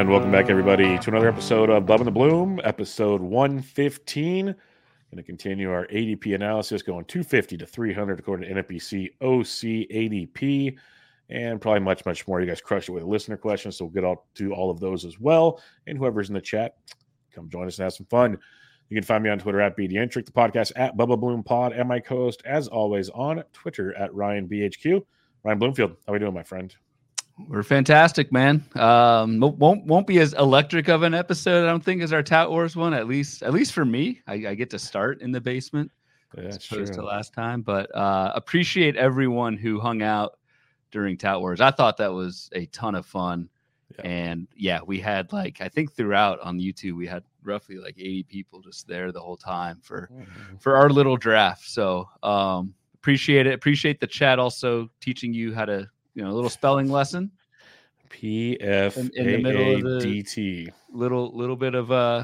And welcome back, everybody, to another episode of Bub and the Bloom, episode 115. Going to continue our ADP analysis, going 250 to 300 according to NFBC OC ADP, and probably much, much more. You guys crushed it with listener questions, so we'll get to all of those as well. And whoever's in the chat, come join us and have some fun. You can find me on Twitter at BDentric, the podcast at Bubba Bloom Pod, and my co-host, as always, on Twitter at RyanBHQ. Ryan Bloomfield, how are we doing, my friend? We're fantastic, man. Won't be as electric of an episode, I don't think, as our Tout Wars one. At least for me, I get to start in the basement as opposed to last time. But appreciate everyone who hung out during Tout Wars. I thought that was a ton of fun. Yeah. And yeah, we had I think throughout on YouTube, we had roughly 80 people just there the whole time for our little draft. So appreciate it. Appreciate the chat also teaching you how to, a little spelling lesson. PFAADT. In the middle of the little bit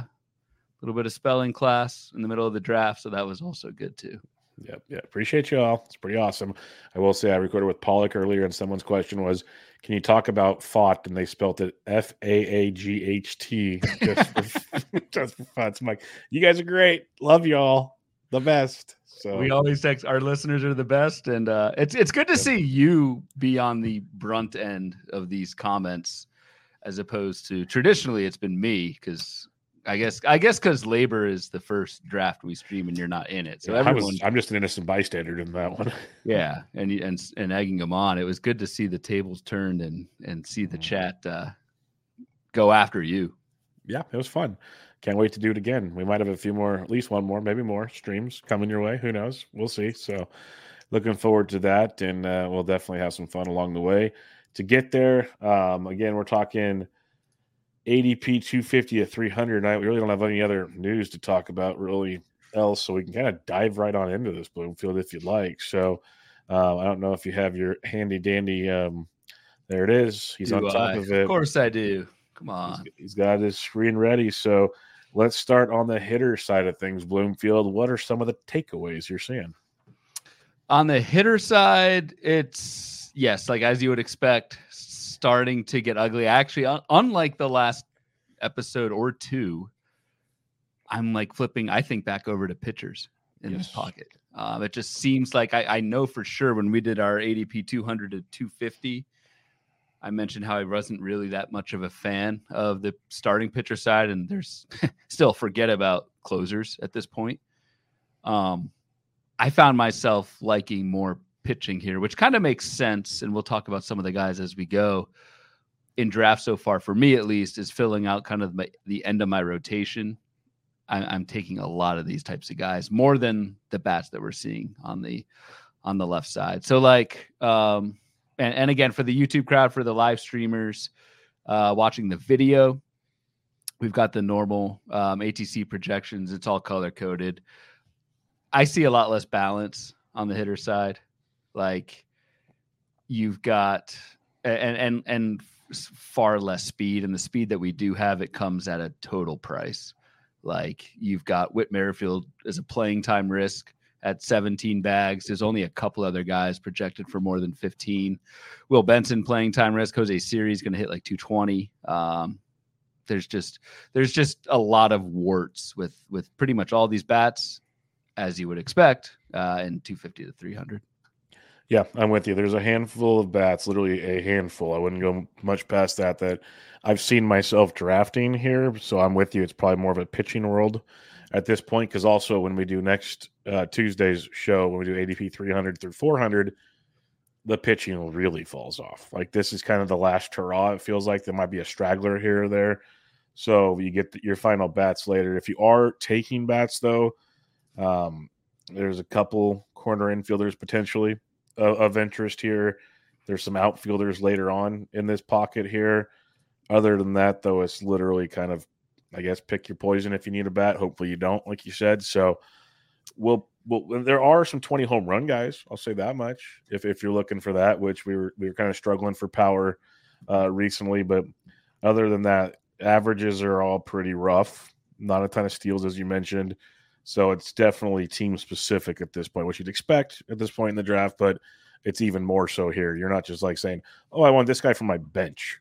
of spelling class in the middle of the draft. So that was also good too. Yep. Yeah. Appreciate you all. It's pretty awesome. I will say I recorded with Pollock earlier, and someone's question was, can you talk about FAAGHT? And they spelled it FAAGHT just for fun. So I'm like, you guys are great. Love y'all. The best. So we always text our listeners are the best, and it's good to see you be on the brunt end of these comments, as opposed to traditionally it's been me, because I guess because Labor is the first draft we stream and you're not in it, so I'm just an innocent bystander in that one. Yeah, and egging them on. It was good to see the tables turned and see the chat go after you. Yeah, it was fun. Can't wait to do it again. We might have a few more, at least one more, maybe more streams coming your way. Who knows? We'll see. So looking forward to that, and we'll definitely have some fun along the way. To get there, again, we're talking ADP 250 to 300. I really don't have any other news to talk about really else, so we can kind of dive right on into this, Bloomfield, if you'd like. So I don't know if you have your handy-dandy there it is. He's on top of it. Of course I do. Come on. He's got his screen ready, so let's start on the hitter side of things, Bloomfield. What are some of the takeaways you're seeing? On the hitter side, it's, yes, as you would expect, starting to get ugly. Actually, unlike the last episode or two, I'm flipping, I think, back over to pitchers in this pocket. It just seems like I know for sure when we did our ADP 200 to 250, I mentioned how I wasn't really that much of a fan of the starting pitcher side, and there's still forget about closers at this point. I found myself liking more pitching here, which kind of makes sense, and we'll talk about some of the guys as we go. In draft so far, for me at least, is filling out kind of the end of my rotation. I'm taking a lot of these types of guys, more than the bats that we're seeing on the left side. So And again, for the YouTube crowd, for the live streamers watching the video, we've got the normal ATC projections. It's all color-coded. I see a lot less balance on the hitter side. You've got and far less speed, and the speed that we do have, it comes at a total price. You've got Whit Merrifield as a playing time risk at 17 bags. There's only a couple other guys projected for more than 15. Will Benson playing time risk. Jose Siri going to hit 220. There's just a lot of warts with pretty much all these bats, as you would expect, in 250 to 300. Yeah, I'm with you. There's a handful of bats, literally a handful. I wouldn't go much past that I've seen myself drafting here. So I'm with you. It's probably more of a pitching world at this point, because also when we do next Tuesday's show, when we do ADP 300 through 400, the pitching really falls off. This is kind of the last hurrah. It feels like there might be a straggler here or there. So you get your final bats later. If you are taking bats, though, there's a couple corner infielders potentially of interest here. There's some outfielders later on in this pocket here. Other than that, though, it's literally kind of, I guess, pick your poison if you need a bat. Hopefully you don't, like you said. So there are some 20 home run guys. I'll say that much. If you're looking for that, which we were kind of struggling for power recently, but other than that, averages are all pretty rough. Not a ton of steals, as you mentioned. So it's definitely team specific at this point, which you'd expect at this point in the draft, but it's even more so here. You're not just saying, oh, I want this guy from my bench.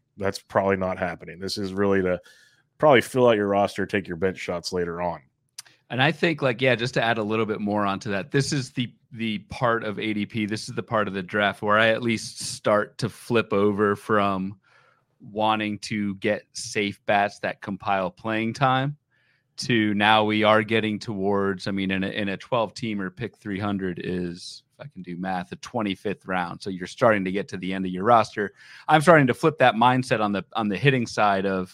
That's probably not happening. This is really to probably fill out your roster, take your bench shots later on. And I think, like, yeah, just to add a little bit more onto that, this is the part of ADP. This is the part of the draft where I at least start to flip over from wanting to get safe bats that compile playing time to now we are getting towards, I mean, in a 12-teamer, pick 300 is, if I can do math, the 25th round. So you're starting to get to the end of your roster. I'm starting to flip that mindset on the hitting side of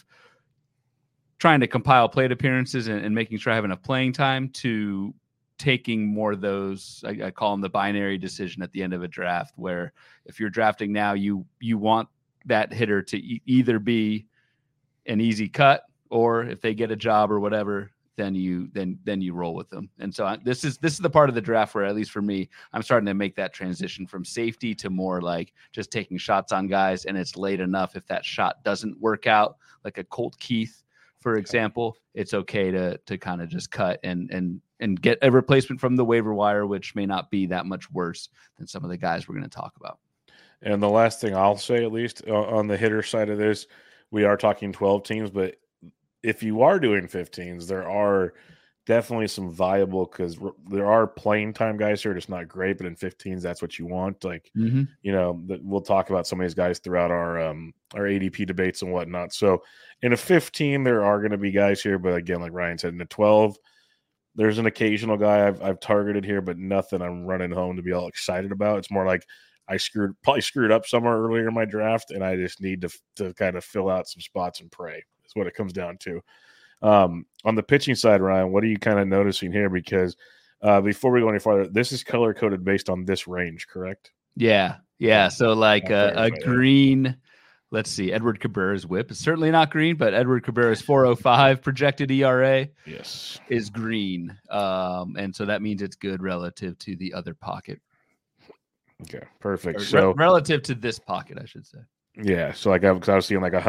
trying to compile plate appearances and making sure I have enough playing time to taking more of those, I call them the binary decision at the end of a draft, where if you're drafting now, you want that hitter to either be an easy cut, or if they get a job or whatever, then you roll with them. And so this is the part of the draft where, at least for me, I'm starting to make that transition from safety to more like just taking shots on guys. And it's late enough if that shot doesn't work out, like a Colt Keith, for example, it's okay to kind of just cut and get a replacement from the waiver wire, which may not be that much worse than some of the guys we're going to talk about. And the last thing I'll say, at least on the hitter side of this, we are talking 12 teams, but if you are doing 15s, there are definitely some viable, because there are playing time guys here, just not great, but in 15s, that's what you want. Like, we'll talk about some of these guys throughout our ADP debates and whatnot. So in a 15, there are going to be guys here, but again, like Ryan said, in a 12, there's an occasional guy I've targeted here, but nothing I'm running home to be all excited about. It's more like I probably screwed up somewhere earlier in my draft, and I just need to kind of fill out some spots and pray. Is what it comes down to. On the pitching side, Ryan, what are you kind of noticing here? Because before we go any farther, this is color coded based on this range, correct? Yeah. So like a green. Let's see. Edward Cabrera's whip is certainly not green, but Edward Cabrera's 4.05 projected ERA is green. And so that means it's good relative to the other pocket. Okay, perfect. So relative to this pocket, I should say. Yeah, so like I was seeing like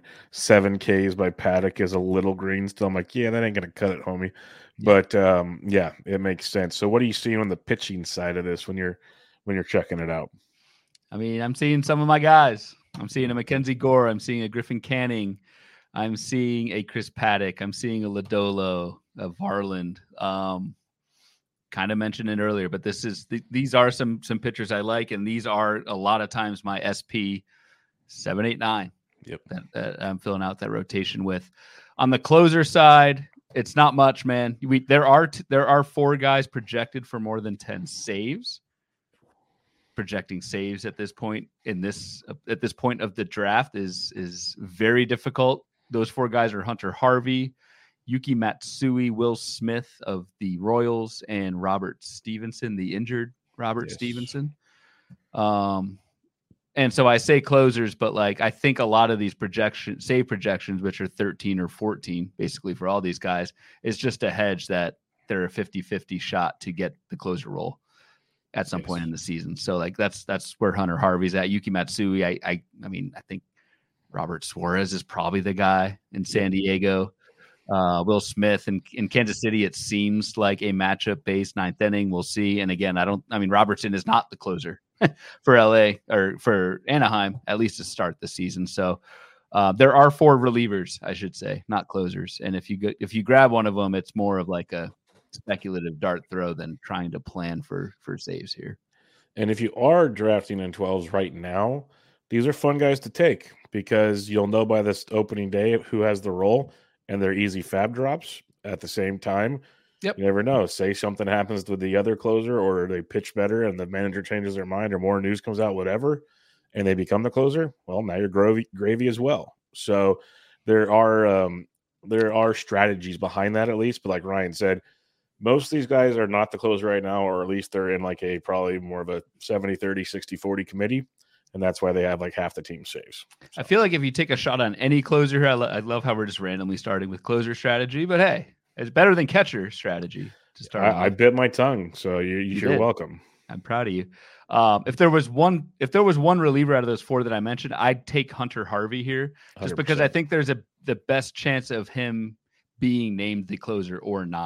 107 Ks by Paddock is a little green still. I'm like, yeah, that ain't gonna cut it, homie. But yeah, it makes sense. So what are you seeing on the pitching side of this when you're checking it out? I mean, I'm seeing some of my guys. I'm seeing a Mackenzie Gore. I'm seeing a Griffin Canning. I'm seeing a Chris Paddock. I'm seeing a Lodolo, a Varland. Kind of mentioned it earlier, but these are some pitchers I like, and these are a lot of times my SP 7, 8, 9. Yep. That I'm filling out that rotation with. On the closer side, it's not much, man. There are 4 guys projected for more than 10 saves. Projecting saves at this point at this point of the draft is very difficult. Those 4 guys are Hunter Harvey, Yuki Matsui, Will Smith of the Royals, and Robert Stevenson, the injured Robert Stevenson. And so I say closers, but like I think a lot of these save projections, which are 13 or 14, basically for all these guys, is just a hedge that they're a 50-50 shot to get the closer role at some point in the season. So like that's where Hunter Harvey's at. Yuki Matsui, I mean, I think Robert Suarez is probably the guy in San Diego. Will Smith in Kansas City, it seems like a matchup-based 9th inning. We'll see. And again, Robertson is not the closer for LA or for Anaheim, at least to start the season. So there are 4 relievers, I should say, not closers. And if you grab one of them, it's more of like a speculative dart throw than trying to plan for saves here. And if you are drafting in 12s right now, these are fun guys to take, because you'll know by this opening day who has the role, and they're easy fab drops at the same time. Yep. You never know. Say something happens with the other closer, or they pitch better and the manager changes their mind, or more news comes out, whatever, and they become the closer. Well, now you're gravy as well. So there are strategies behind that, at least. But like Ryan said, most of these guys are not the closer right now, or at least they're in like a probably more of a 70-30, 60-40 committee. And that's why they have like half the team saves. So. I feel like if you take a shot on any closer here, I love how we're just randomly starting with closer strategy, but hey, it's better than catcher strategy to start. I bit my tongue, so you're welcome. I'm proud of you. If there was one reliever out of those 4 that I mentioned, I'd take Hunter Harvey here, just 100%. Because I think there's the best chance of him being named the closer or not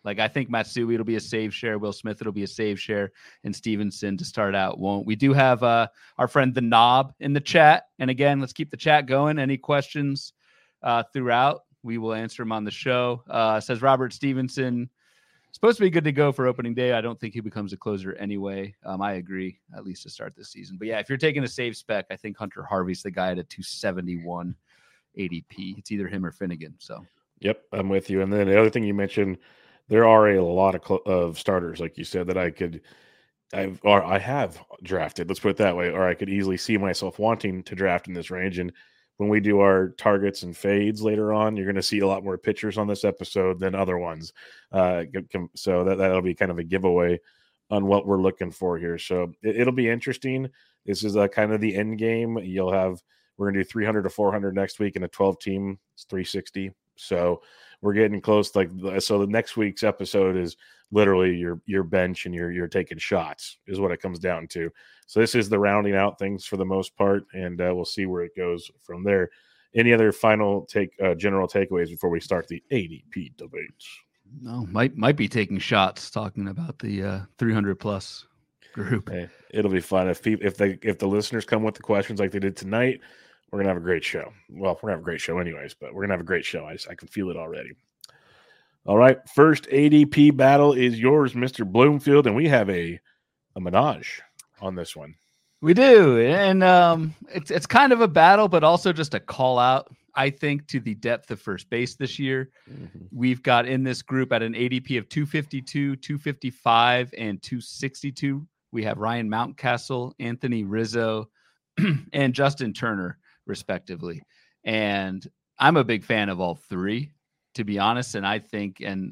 Like, I think Matsui will be a save share. Will Smith, it'll be a save share. And Stevenson to start out won't. We do have our friend The Knob in the chat. And again, let's keep the chat going. Any questions throughout, we will answer them on the show. Says Robert Stevenson, supposed to be good to go for opening day. I don't think he becomes a closer anyway. I agree, at least to start this season. But yeah, if you're taking a save spec, I think Hunter Harvey's the guy at a 271 ADP. It's either him or Finnegan. So, yep, I'm with you. And then the other thing you mentioned, there are a lot of starters, like you said, that I have drafted. Let's put it that way, or I could easily see myself wanting to draft in this range. And when we do our targets and fades later on, you're going to see a lot more pitchers on this episode than other ones. So that'll be kind of a giveaway on what we're looking for here. So it'll be interesting. This is kind of the end game. We're going to do 300 to 400 next week, and a 12 team. It's 360. So we're getting close. So the next week's episode is literally your bench and you're taking shots is what it comes down to. So this is the rounding out things for the most part, and we'll see where it goes from there. Any other final general takeaways before we start the ADP debates? No, might be taking shots talking about the 300 plus group. Hey, it'll be fun if the listeners come with the questions like they did tonight. We're gonna have a great show. Well, we're gonna have a great show anyways, but we're gonna have a great show. I can feel it already. All right, first ADP battle is yours, Mr. Bloomfield, and we have a menage on this one. We do, and it's kind of a battle, but also just a call out, I think, to the depth of first base this year. Mm-hmm. We've got in this group at an ADP of 252, 255, and 262. We have Ryan Mountcastle, Anthony Rizzo, and Justin Turner, respectively. And I'm a big fan of all three, to be honest. And I think, in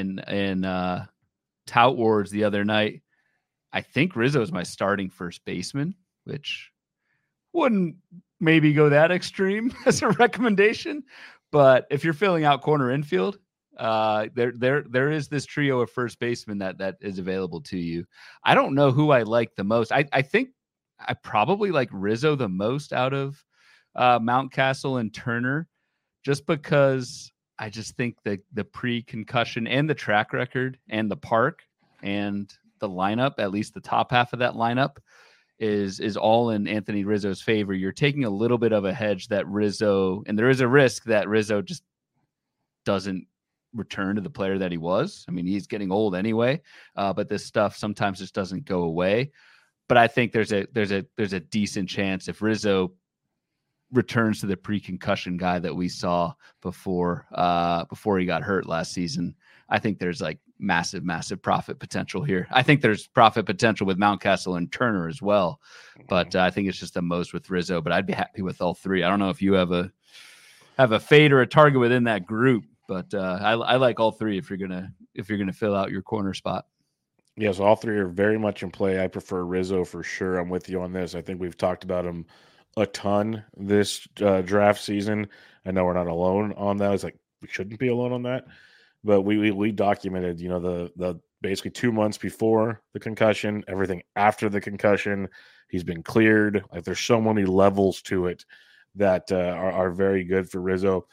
Tout Wars the other night, I think Rizzo is my starting first baseman, which wouldn't maybe go that extreme as a recommendation. But if you're filling out corner infield, there is this trio of first basemen that is available to you. I don't know who I like the most. I think I probably like Rizzo the most out of Mountcastle and Turner, just because I just think the pre-concussion and the track record and the park and the lineup, at least the top half of that lineup, is all in Anthony Rizzo's favor. You're taking a little bit of a hedge that Rizzo, and there is a risk that Rizzo just doesn't return to the player that he was. I mean, he's getting old anyway, but this stuff sometimes just doesn't go away. But I think there's a decent chance if Rizzo returns to the pre-concussion guy that we saw before he got hurt last season, I think there's like massive profit potential here. I think there's profit potential with Mountcastle and Turner as well, but I think it's just the most with Rizzo. But I'd be happy with all three. I don't know if you have a fade or a target within that group, but I like all three if you're gonna fill out your corner spot. Yes, all three are very much in play. I prefer Rizzo for sure. I'm with you on this. I think we've talked about him a ton this draft season. I know we're not alone on that. It's like we shouldn't be alone on that, but we documented, the basically 2 months before the concussion, everything after the concussion. He's been cleared. Like there's so many levels to it that are very good for Rizzo.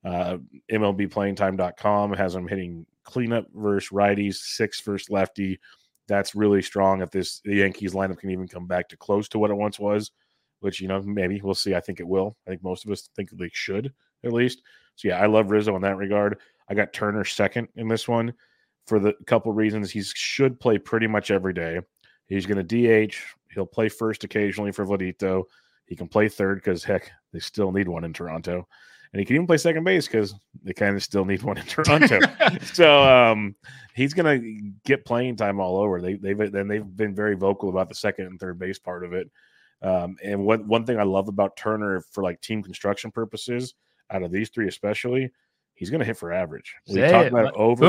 MLBplayingtime.com has him hitting cleanup versus righties, 6 versus lefty. That's really strong. If the Yankees lineup can even come back to close to what it once was, which, maybe we'll see. I think it will. I think most of us think they should, at least. So, yeah, I love Rizzo in that regard. I got Turner second in this one for the couple reasons. He should play pretty much every day. He's going to DH. He'll play first occasionally for Vladito. He can play third because, heck, they still need one in Toronto. And he can even play second base because they kind of still need one in Toronto. So he's going to get playing time all over. They've been very vocal about the second and third base part of it. And one thing I love about Turner for like team construction purposes, out of these three especially, he's going to hit for average. We talk about it over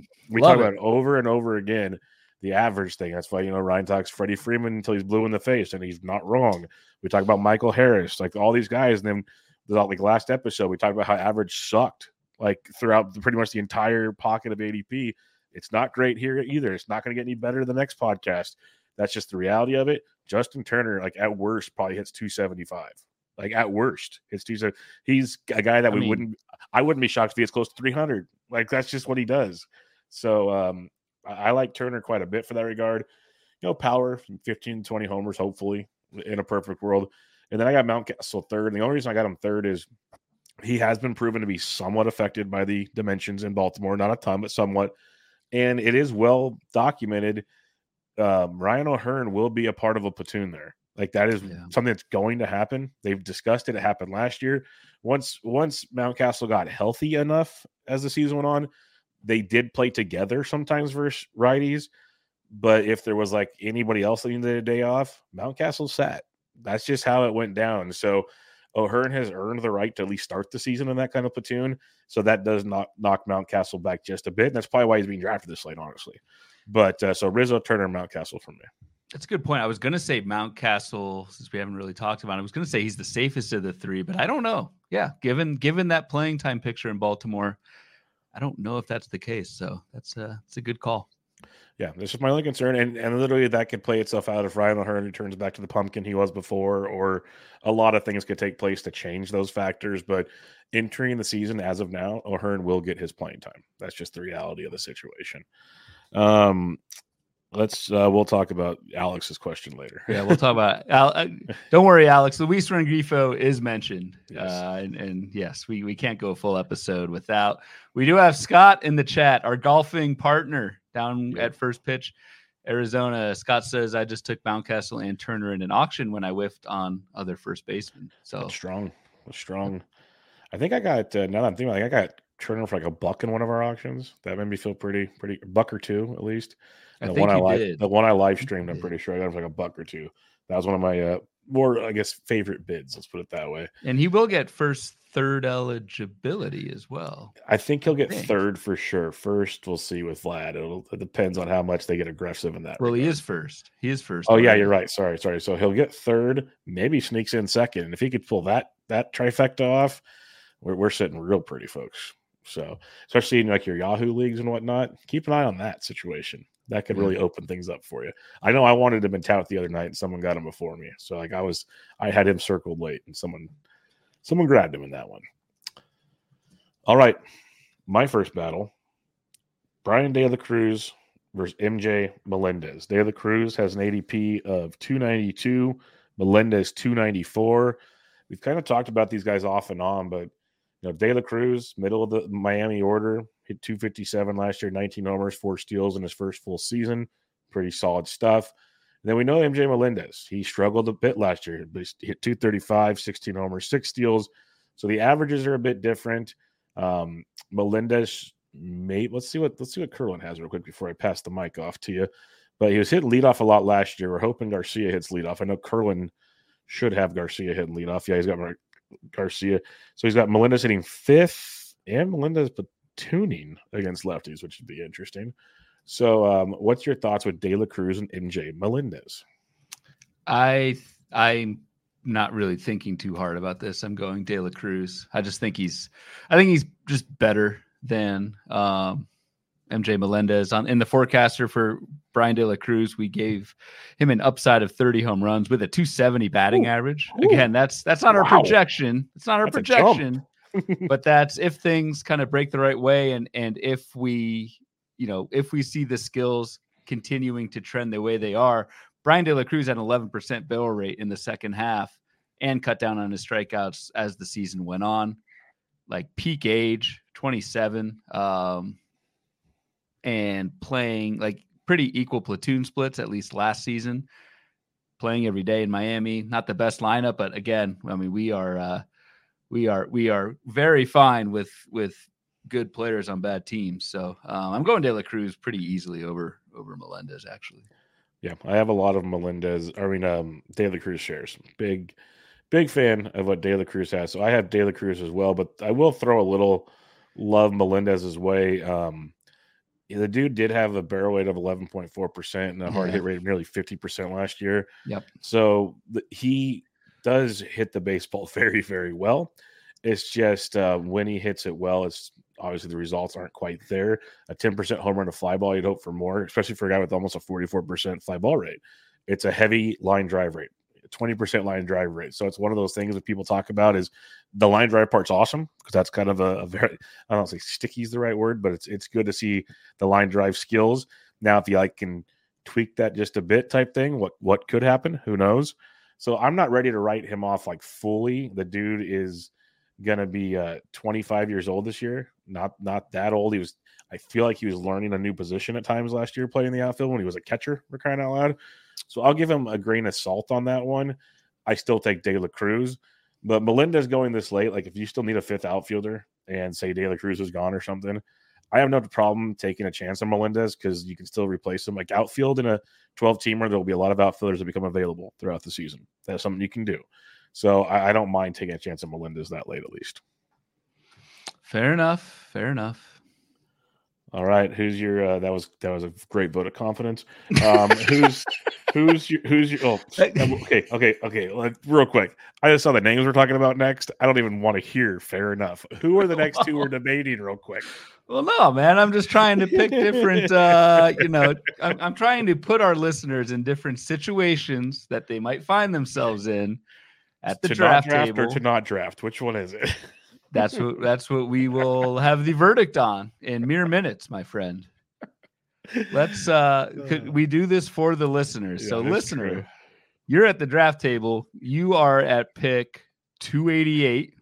and over again. The average thing. That's why Ryan talks Freddie Freeman until he's blue in the face, and he's not wrong. We talk about Michael Harris, like all these guys, and then like last episode, we talked about how average sucked like throughout pretty much the entire pocket of ADP. It's not great here either. It's not going to get any better the next podcast. That's just the reality of it. Justin Turner, like at worst, probably hits 275. Like at worst, it's 275. He's a guy that I wouldn't be shocked if he gets close to 300. Like that's just what he does. So I like Turner quite a bit for that regard. Power, 15, 20 homers, hopefully, in a perfect world. And then I got Mountcastle third. And the only reason I got him third is he has been proven to be somewhat affected by the dimensions in Baltimore. Not a ton, but somewhat. And it is well documented. Ryan O'Hearn will be a part of a platoon there. Like that is something that's going to happen. They've discussed it. It happened last year. Once Mountcastle got healthy enough as the season went on, they did play together sometimes versus righties. But if there was like anybody else that needed a day off, Mountcastle sat. That's just how it went down. So O'Hearn has earned the right to at least start the season in that kind of platoon. So that does not knock Mountcastle back just a bit. And that's probably why he's being drafted this late, honestly. But so Rizzo, Turner, Mountcastle from me. That's a good point. I was going to say Mountcastle, since we haven't really talked about it. I was going to say he's the safest of the three, but I don't know. Yeah, given that playing time picture in Baltimore, I don't know if that's the case. So that's a good call. Yeah, this is my only concern, and literally that could play itself out if Ryan O'Hearn returns back to the pumpkin he was before, or a lot of things could take place to change those factors. But entering the season as of now, O'Hearn will get his playing time. That's just the reality of the situation. We'll talk about Alex's question later. Yeah, we'll talk about don't worry, Alex. Luis Rengifo is mentioned. Yes. And yes, we can't go a full episode without. We do have Scott in the chat, our golfing partner down at First Pitch, Arizona. Scott says, I just took Mountcastle and Turner in an auction when I whiffed on other first basemen. So that's strong. I think I got now that I'm thinking, I got Turner for like $1 in one of our auctions. That made me feel pretty $1 or $2 at least. And the one I live streamed, I'm pretty sure I got for like $1 or $2. That was one of my more, I guess, favorite bids. Let's put it that way. And he will get third eligibility as well. I think he'll get third for sure. First, we'll see with Vlad. It depends on how much they get aggressive in that. Well, regard. He is first. Oh, yeah, you're right. Sorry. So he'll get third, maybe sneaks in second. And if he could pull that trifecta off, we're sitting real pretty, folks. So especially in like your Yahoo leagues and whatnot, keep an eye on that situation. That could really open things up for you. I know I wanted him in tout the other night and someone got him before me. So like I had him circled late and someone grabbed him in that one. All right. My first battle, Brian De La Cruz versus MJ Melendez. De La Cruz has an ADP of 292, Melendez 294. We've kind of talked about these guys off and on, but De La Cruz, middle of the Miami order, hit 257 last year, 19 homers, 4 steals in his first full season. Pretty solid stuff. And then we know MJ Melendez. He struggled a bit last year, but he hit 235, 16 homers, 6 steals. So the averages are a bit different. Melendez, let's see what Kerwin has real quick before I pass the mic off to you. But he was hitting leadoff a lot last year. We're hoping Garcia hits leadoff. I know Kerwin should have Garcia hitting leadoff. Yeah, he's got Garcia. So he's got Melendez hitting 5th and Melendez platooning against lefties, which would be interesting. So what's your thoughts with De La Cruz and MJ Melendez? I'm not really thinking too hard about this. I'm going De La Cruz. I think he's just better than MJ Melendez. In the forecaster for Brian De La Cruz, we gave him an upside of 30 home runs with a 270 batting average. Again, that's not our projection. It's not our projection, but that's if things kind of break the right way. And if we see the skills continuing to trend the way they are. Brian De La Cruz had an 11% barrel rate in the second half and cut down on his strikeouts as the season went on. Like peak age, 27, and playing like pretty equal platoon splits, at least last season, playing every day in Miami. Not the best lineup, but again, I mean, we are very fine with good players on bad teams. So I'm going De La Cruz pretty easily over Melendez, actually. Yeah, I have a lot of Melendez. De La Cruz shares. Big fan of what De La Cruz has. So I have De La Cruz as well, but I will throw a little love Melendez's way. The dude did have a barrel rate of 11.4% and a hard hit rate of nearly 50% last year. Yep. So he does hit the baseball very, very well. It's just when he hits it well, it's obviously the results aren't quite there. A 10% home run to fly ball, you'd hope for more, especially for a guy with almost a 44% fly ball rate. It's a heavy line drive rate. 20% line drive rate. So it's one of those things that people talk about is the line drive part's awesome because that's kind of a very, I don't say sticky is the right word, but it's good to see the line drive skills. Now, if you can tweak that just a bit type thing, what could happen? Who knows? So I'm not ready to write him off fully. The dude is going to be 25 years old this year. Not that old. I feel like he was learning a new position at times last year playing the outfield when he was a catcher, for crying out loud. So I'll give him a grain of salt on that one. I still take De La Cruz, but Melendez going this late, if you still need a fifth outfielder and say De La Cruz is gone or something, I have no problem taking a chance on Melendez because you can still replace him. Outfield in a 12-teamer, there will be a lot of outfielders that become available throughout the season. That's something you can do. So I don't mind taking a chance on Melendez that late at least. Fair enough. All right, who's your? That was a great vote of confidence. Who's your? Oh, okay. Real quick, I just saw the names we're talking about next. I don't even want to hear. Fair enough. Who are the next two we're debating? Real quick. Well, no, man. I'm just trying to pick different. I'm trying to put our listeners in different situations that they might find themselves in at the draft table. Or to not draft. Which one is it? That's what we will have the verdict on in mere minutes, my friend. Let's could we do this for the listeners? Yeah, so listener, true. You're at the draft table. You are at pick 288.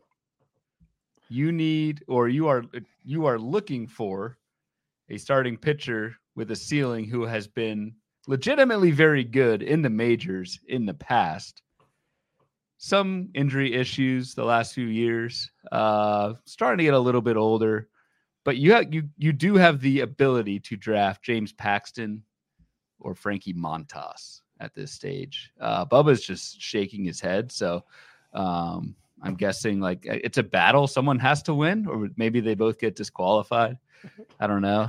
You are looking for a starting pitcher with a ceiling who has been legitimately very good in the majors in the past. Some injury issues the last few years, starting to get a little bit older, but you do have the ability to draft James Paxton or Frankie Montas at this stage. Bubba's just shaking his head, so I'm guessing it's a battle. Someone has to win, or maybe they both get disqualified. I don't know.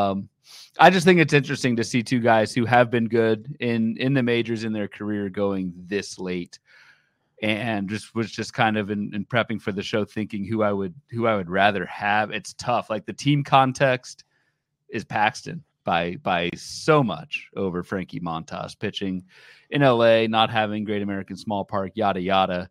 I just think it's interesting to see two guys who have been good in the majors in their career going this late. And was just kind of in prepping for the show, thinking who I would rather have. It's tough. The team context is Paxton by so much over Frankie Montas, pitching in LA, not having Great American Small Park, yada yada.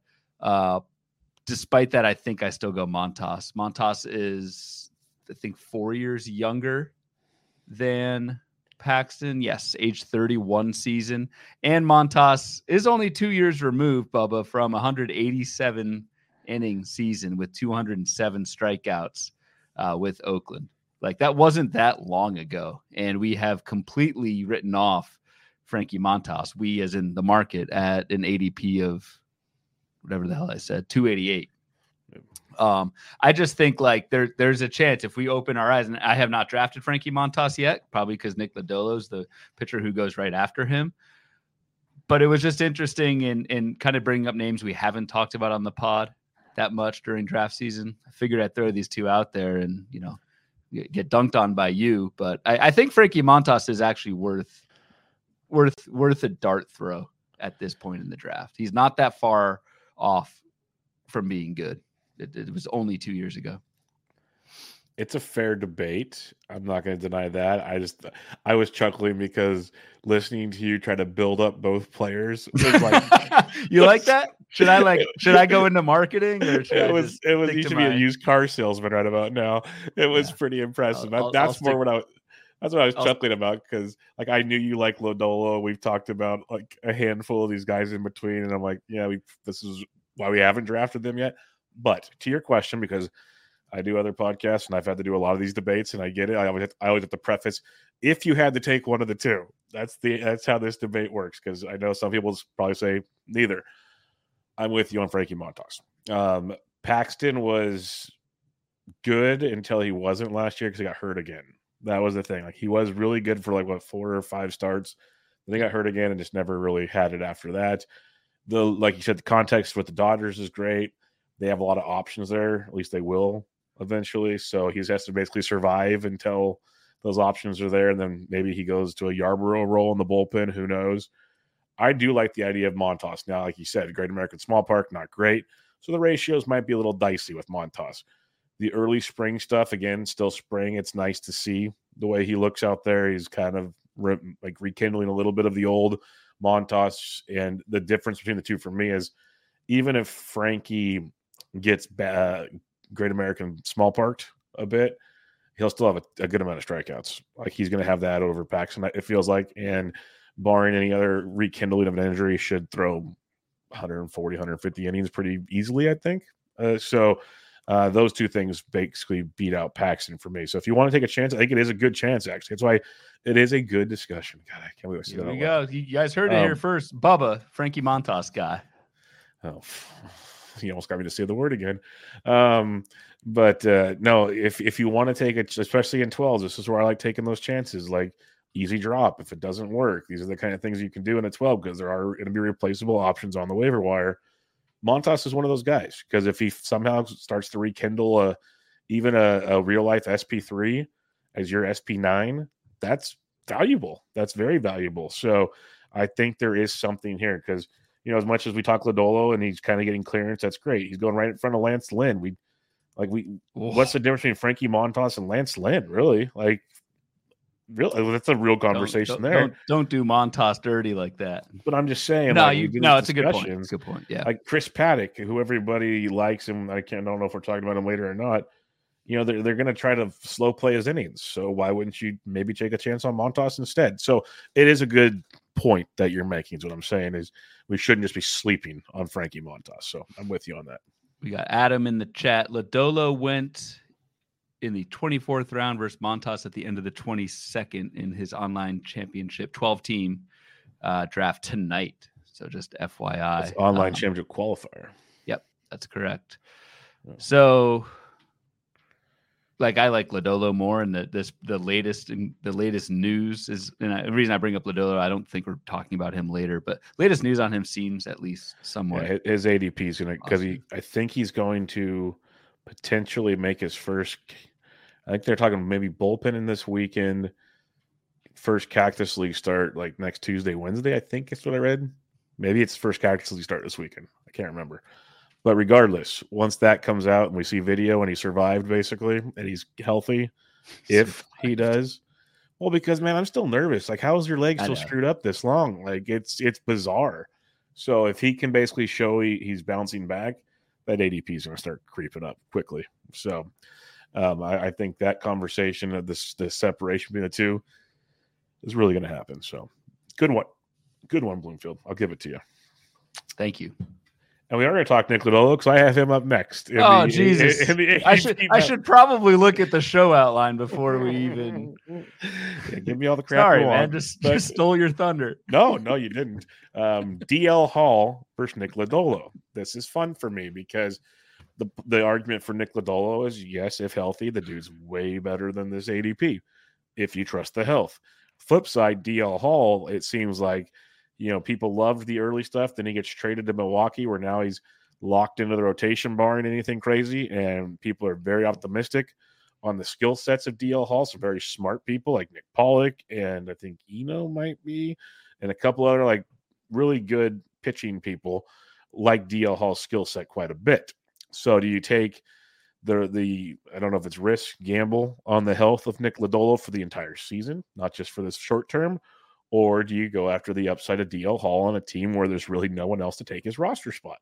Despite that, I think I still go Montas. Montas is, I think, 4 years younger than Paxton. Yes, age 31 season. And Montas is only 2 years removed, Bubba, from 187 inning season with 207 strikeouts with Oakland. That wasn't that long ago. And we have completely written off Frankie Montas. We, as in the market, at an ADP of whatever the hell I said, 288. I just think there's a chance if we open our eyes, and I have not drafted Frankie Montas yet, probably because Nick Lodolo's the pitcher who goes right after him. But it was just interesting in kind of bringing up names we haven't talked about on the pod that much during draft season. I figured I'd throw these two out there and, get dunked on by you. But I think Frankie Montas is actually worth a dart throw at this point in the draft. He's not that far off from being good. It was only 2 years ago. It's a fair debate. I'm not going to deny that. I was chuckling because listening to you try to build up both players was you like that? Should I go into marketing, or should you should be a used car salesman right about now. It was pretty impressive. That's what I was chuckling about, because I knew you like Lodolo. We've talked about a handful of these guys in between, and I'm like, yeah, this is why we haven't drafted them yet. But to your question, because I do other podcasts and I've had to do a lot of these debates, and I get it. I always have to preface, if you had to take one of the two, that's how this debate works. Because I know some people probably say neither. I'm with you on Frankie Montas. Paxton was good until he wasn't last year because he got hurt again. That was the thing. He was really good for 4 or 5 starts. Then he got hurt again and just never really had it after that. Like you said, the context with the Dodgers is great. They have a lot of options there. At least they will eventually. So he has to basically survive until those options are there. And then maybe he goes to a Yarborough role in the bullpen. Who knows? I do like the idea of Montas. Now, like you said, Great American Small Park, not great. So the ratios might be a little dicey with Montas. The early spring stuff, again, still spring. It's nice to see the way he looks out there. He's kind of rekindling a little bit of the old Montas. And the difference between the two for me is even if Frankie gets Great American small parked a bit, he'll still have a good amount of strikeouts. Like he's going to have that over Paxton, it feels like. And barring any other rekindling of an injury, should throw 140, 150 innings pretty easily, I think. So those two things basically beat out Paxton for me. So if you want to take a chance, I think it is a good chance, actually. That's why it is a good discussion. God, I can't believe I said that. Here we go. You guys heard it here first. Bubba, Frankie Montas guy. Oh, you almost got me to say the word again. But no, if you want to take it, especially in 12s, this is where I like taking those chances. Like easy drop. If it doesn't work, these are the kind of things you can do in a 12 because there are going to be replaceable options on the waiver wire. Montas is one of those guys because if he somehow starts to rekindle even a real life SP3 as your SP9, that's valuable. That's very valuable. So I think there is something here because, you know, as much as we talk Lodolo and he's kind of getting clearance, that's great. He's going right in front of Lance Lynn. What's the difference between Frankie Montas and Lance Lynn? Really? Like, really, that's a real conversation there. Don't do Montas dirty like that. But I'm just saying. No, it's a good point. It's a good point. Yeah. Like Chris Paddock, who everybody likes him. I don't know if we're talking about him later or not. You know, they're going to try to slow play his innings. So why wouldn't you maybe take a chance on Montas instead? So it is a good point that you're making. Is what I'm saying is we shouldn't just be sleeping on Frankie Montas. So I'm with you on that. We got Adam in the chat. Lodolo went in the 24th round versus Montas at the end of the 22nd in his online championship 12-team draft tonight. So just FYI. It's online championship qualifier. Yep, that's correct. Yeah. So, like, I like Lodolo more, and the latest news is, and the reason I bring up Lodolo, I don't think we're talking about him later, but latest news on him seems at least somewhat. Yeah, his ADP is going to, because I think he's going to potentially make his first. I think they're talking maybe bullpen in this weekend. First Cactus League start like next Tuesday, Wednesday. I think is what I read. Maybe it's first Cactus League start this weekend. I can't remember. But regardless, once that comes out and we see video and he survived basically and he's healthy, if he does, well, because man, I'm still nervous. Like, how is your leg still screwed up this long? Like, it's bizarre. So if he can basically show he's bouncing back, that ADP is going to start creeping up quickly. So I think that conversation of the separation between the two is really going to happen. So good one, Bloomfield. I'll give it to you. Thank you. And we are going to talk Nick Lodolo because I have him up next. Jesus! I should probably look at the show outline before we even. Yeah, give me all the crap. Sorry, man. Just stole your thunder. No, you didn't. DL Hall versus Nick Lodolo. This is fun for me because the argument for Nick Lodolo is yes, if healthy, the dude's way better than this ADP. If you trust the health. Flip side, DL Hall, it seems like. You know, people loved the early stuff. Then he gets traded to Milwaukee, where now he's locked into the rotation, barring anything crazy. And people are very optimistic on the skill sets of DL Hall. Some very smart people like Nick Pollock, and I think Eno might be, and a couple other like really good pitching people like DL Hall's skill set quite a bit. So do you take the I don't know if it's risk, gamble on the health of Nick Lodolo for the entire season, not just for this short term? Or do you go after the upside of DL Hall on a team where there's really no one else to take his roster spot?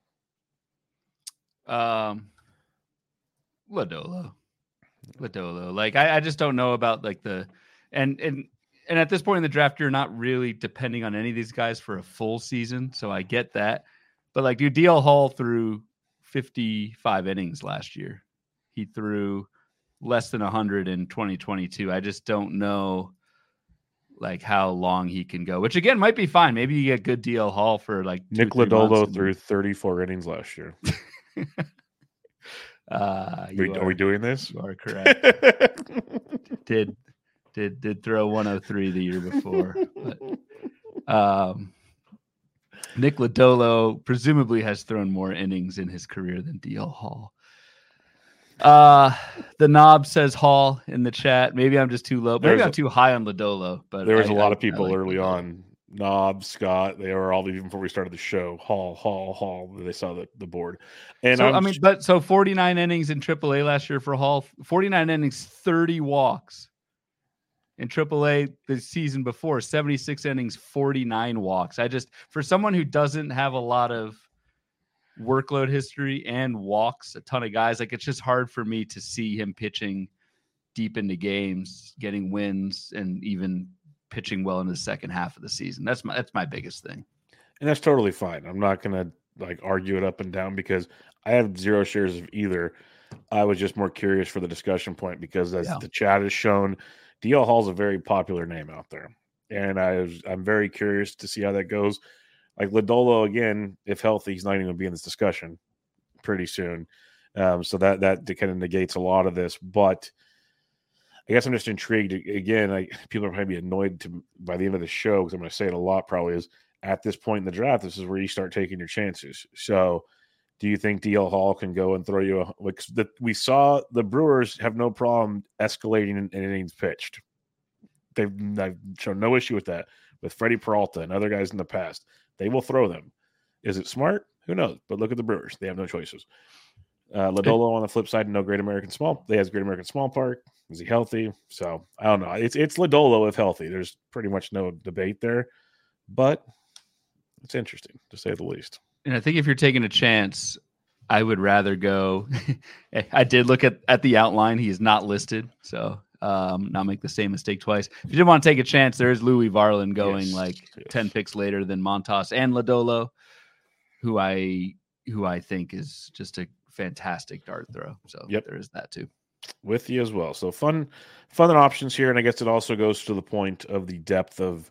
Lodolo. Like I just don't know about like and at this point in the draft, you're not really depending on any of these guys for a full season. So I get that. But like, dude, DL Hall threw 55 innings last year. He threw less than 100 in 2022. I just don't know like how long he can go, which again might be fine. Maybe you get good DL Hall for like Nick Lodolo threw 34 innings last year. Are we doing this? You are correct. did throw 103 the year before. But, Nick Lodolo presumably has thrown more innings in his career than DL Hall. The knob says Hall in the chat. Maybe I'm just too low. Maybe I'm too high on Lodolo. But there was a lot of people like early on. Knob, Scott, they were all even before we started the show. Hall. They saw the board. And so 49 innings in AAA last year for Hall. 49 innings, 30 walks in AAA the season before, 76 innings, 49 walks. For someone who doesn't have a lot of workload history and walks a ton of guys, like it's just hard for me to see him pitching deep into games, getting wins, and even pitching well in the second half of the season. That's my biggest thing. And that's totally fine. I'm not going to like argue it up and down because I have 0 shares of either. I was just more curious for the discussion point because as the chat has shown, DL Hall's a very popular name out there. And I'm very curious to see how that goes. Like Lodolo, again, if healthy, he's not even going to be in this discussion pretty soon. So that kind of negates a lot of this. But I guess I'm just intrigued. Again, people are probably annoyed by the end of the show because I'm going to say it a lot probably is at this point in the draft, this is where you start taking your chances. So do you think DL Hall can go and throw you we saw the Brewers have no problem escalating in innings pitched. I've shown no issue with that with Freddie Peralta and other guys in the past. They will throw them. Is it smart? Who knows? But look at the Brewers. They have no choices. Lodolo on the flip side, no Great American Small. They has Great American Small Park. Is he healthy? So I don't know. It's Lodolo if healthy. There's pretty much no debate there. But it's interesting, to say the least. And I think if you're taking a chance, I would rather go. I did look at the outline. He is not listed. So not make the same mistake twice. If you did want to take a chance, there's Louis Varland going 10 picks later than Montas and Lodolo, who I think is just a fantastic dart throw. So there is that too. With you as well. So fun options here. And I guess it also goes to the point of the depth of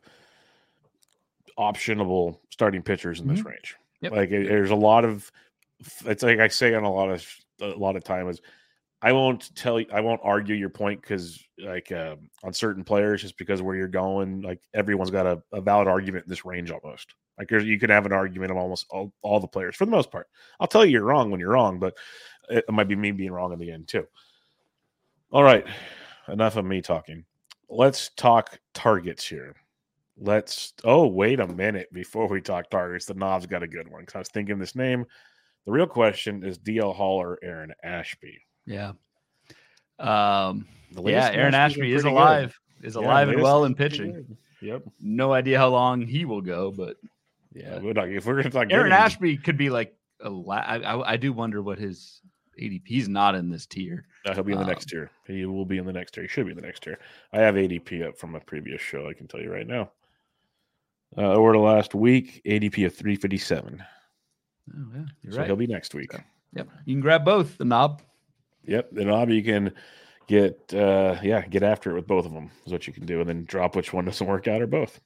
optionable starting pitchers in this range. Yep. Like there's a lot of, it's like I say on a lot of time is I won't argue your point because like on certain players, just because of where you're going, like everyone's got a valid argument in this range almost. Like you can have an argument of almost all the players for the most part. I'll tell you you're wrong when you're wrong, but it might be me being wrong in the end too. All right, enough of me talking. Let's talk targets here. Wait a minute before we talk targets. The Knob's got a good one because I was thinking this name. The real question is DL Hall or Aaron Ashby. Yeah. Aaron Ashby is alive. Good. Is alive and well in pitching. Yep. No idea how long he will go, but if we're going to talk, Aaron Ashby could be like I do wonder what his ADP. He's not in this tier. No, he'll be in the next tier. He will be in the next tier. He should be in the next tier. I have ADP up from a previous show. I can tell you right now. Over the last week, ADP of 357. Oh yeah, you're so right. He'll be next week. Yep, you can grab both. The Knob. Yep, the Knob. You can get after it with both of them. Is what you can do, and then drop which one doesn't work out or both.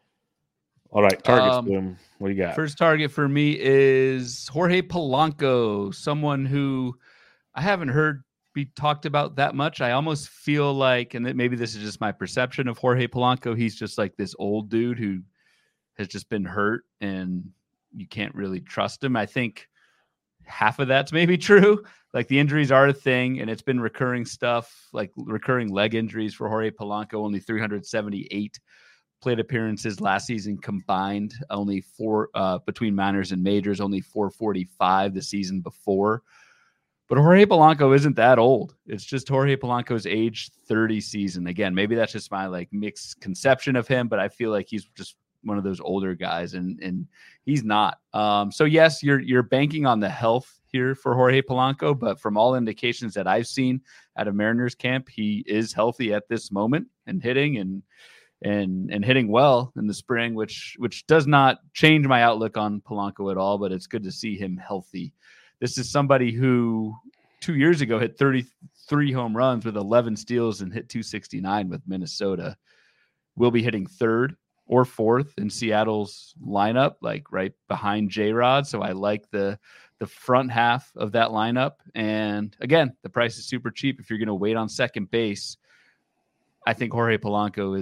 All right, targets. Boom. What do you got? First target for me is Jorge Polanco, someone who I haven't heard be talked about that much. I almost feel like, and maybe this is just my perception of Jorge Polanco, he's just like this old dude who has just been hurt and you can't really trust him. I think half of that's maybe true. Like the injuries are a thing and it's been recurring stuff, like recurring leg injuries for Jorge Polanco, only 378 plate appearances last season combined, only 4 between minors and majors, only 445 the season before. But Jorge Polanco isn't that old. It's just Jorge Polanco's age 30 season. Again, maybe that's just my like mixed conception of him, but I feel like he's just one of those older guys and he's not. So yes, you're banking on the health here for Jorge Polanco, but from all indications that I've seen out of Mariners camp, he is healthy at this moment and hitting and hitting well in the spring, which does not change my outlook on Polanco at all, but it's good to see him healthy. This is somebody who 2 years ago hit 33 home runs with 11 steals and hit 269 with Minnesota. Will be hitting third or fourth in Seattle's lineup, like right behind J-Rod. So I like the front half of that lineup. And again, the price is super cheap. If you're going to wait on second base, I think Jorge Polanco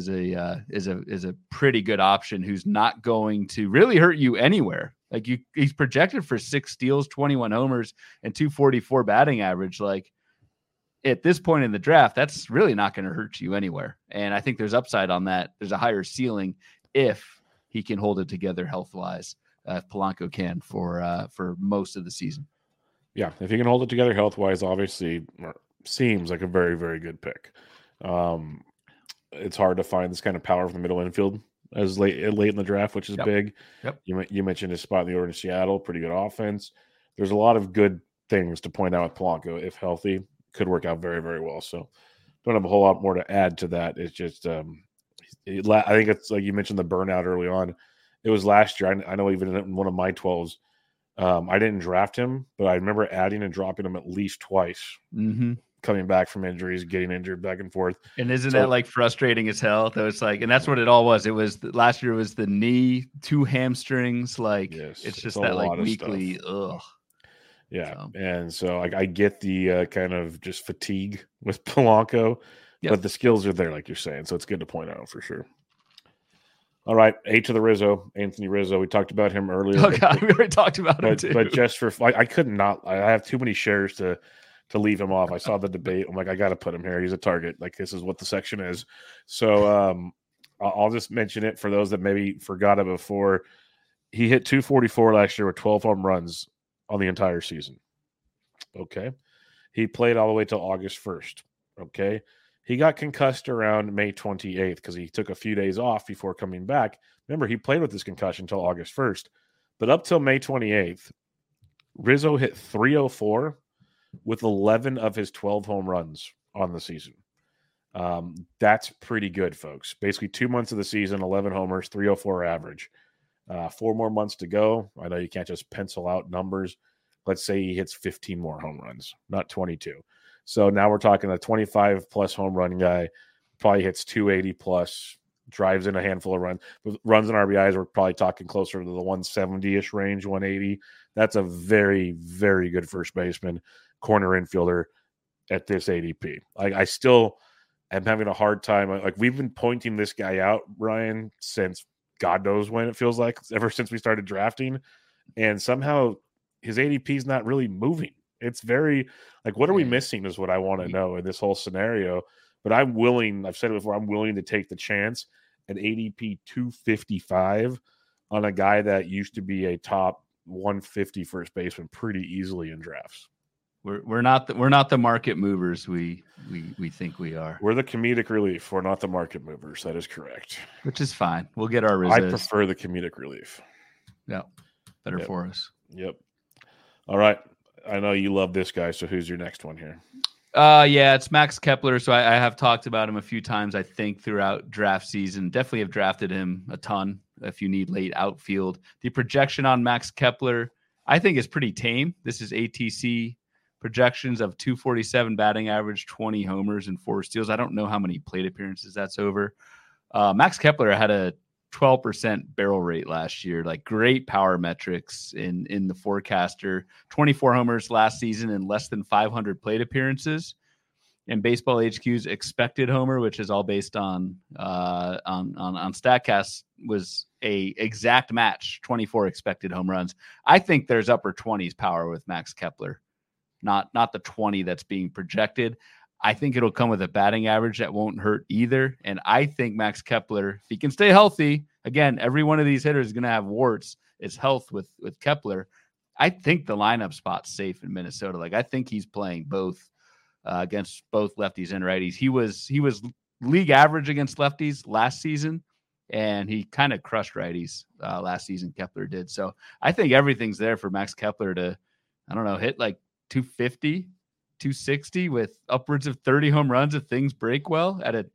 is a pretty good option who's not going to really hurt you anywhere. Like he's projected for 6 steals, 21 homers, and 244 batting average. Like at this point in the draft, that's really not going to hurt you anywhere. And I think there's upside on that. There's a higher ceiling if he can hold it together health-wise, if Polanco can for most of the season. Yeah, if he can hold it together health-wise, obviously seems like a very, very good pick. it's hard to find this kind of power from the middle infield as late in the draft, which is big. Yep. You mentioned his spot in the order in Seattle, pretty good offense. There's a lot of good things to point out with Polanco. If healthy, could work out very, very well. So don't have a whole lot more to add to that. It's just I think it's like you mentioned the burnout early on. It was last year. I know even in one of my 12s, I didn't draft him, but I remember adding and dropping him at least twice. Mm-hmm. Coming back from injuries, getting injured back and forth. And isn't that like frustrating as hell? Though it's like, and that's what it all was. It was last year was the knee, 2 hamstrings. Like it's just that like weekly, ugh. Yeah. So. And so I get the kind of just fatigue with Polanco, but the skills are there, like you're saying. So it's good to point out for sure. All right, to the Rizzo, Anthony Rizzo. We talked about him earlier. Oh God, we already talked about him too. But just for I could not. I have too many shares to leave him off. I saw the debate. I'm like, I got to put him here. He's a target. Like this is what the section is. So I'll just mention it for those that maybe forgot it before. He hit 244 last year with 12 home runs on the entire season. Okay, he played all the way till August 1st. Okay. He got concussed around May 28th because he took a few days off before coming back. Remember, he played with this concussion until August 1st. But up till May 28th, Rizzo hit 304 with 11 of his 12 home runs on the season. That's pretty good, folks. Basically, 2 months of the season, 11 homers, 304 average. 4 more months to go. I know you can't just pencil out numbers. Let's say he hits 15 more home runs, not 22. So now we're talking a 25-plus home run guy, probably hits 280 plus, drives in a handful of runs. Runs and RBIs, we're probably talking closer to the 170-ish range, 180. That's a very, very good first baseman, corner infielder at this ADP. I still am having a hard time. Like we've been pointing this guy out, Ryan, since God knows when, it feels like, ever since we started drafting. And somehow his ADP is not really moving. It's very like, what are we missing is what I want to know in this whole scenario. But I'm willing, I've said it before, I'm willing to take the chance at ADP 255 on a guy that used to be a top 150 first baseman pretty easily in drafts. We're not the market movers we think we are. We're the comedic relief. We're not the market movers. That is correct. Which is fine. We'll get our results. I prefer the comedic relief. Yeah. Better for us. Yep. All right. I know you love this guy, so who's your next one here? Yeah, it's Max Kepler. So I have talked about him a few times, I think, throughout draft season. Definitely have drafted him a ton if you need late outfield. The projection on Max Kepler, I think, is pretty tame. This is ATC projections of 247 batting average, 20 homers, and 4 steals. I don't know how many plate appearances that's over. Max Kepler had a 12% barrel rate last year, like great power metrics in the forecaster, 24 homers last season and less than 500 plate appearances. And Baseball HQ's expected homer, which is all based on StatCast, was a exact match, 24 expected home runs. I think there's upper 20s power with Max Kepler, not the 20 that's being projected. I think it'll come with a batting average that won't hurt either. And I think Max Kepler, if he can stay healthy, again, every one of these hitters is going to have warts. It's health with Kepler. I think the lineup spot's safe in Minnesota. Like I think he's playing both against both lefties and righties. He was league average against lefties last season, and he kind of crushed righties last season. Kepler did. So I think everything's there for Max Kepler to, I don't know, hit like 250. 260 with upwards of 30 home runs if things break well at a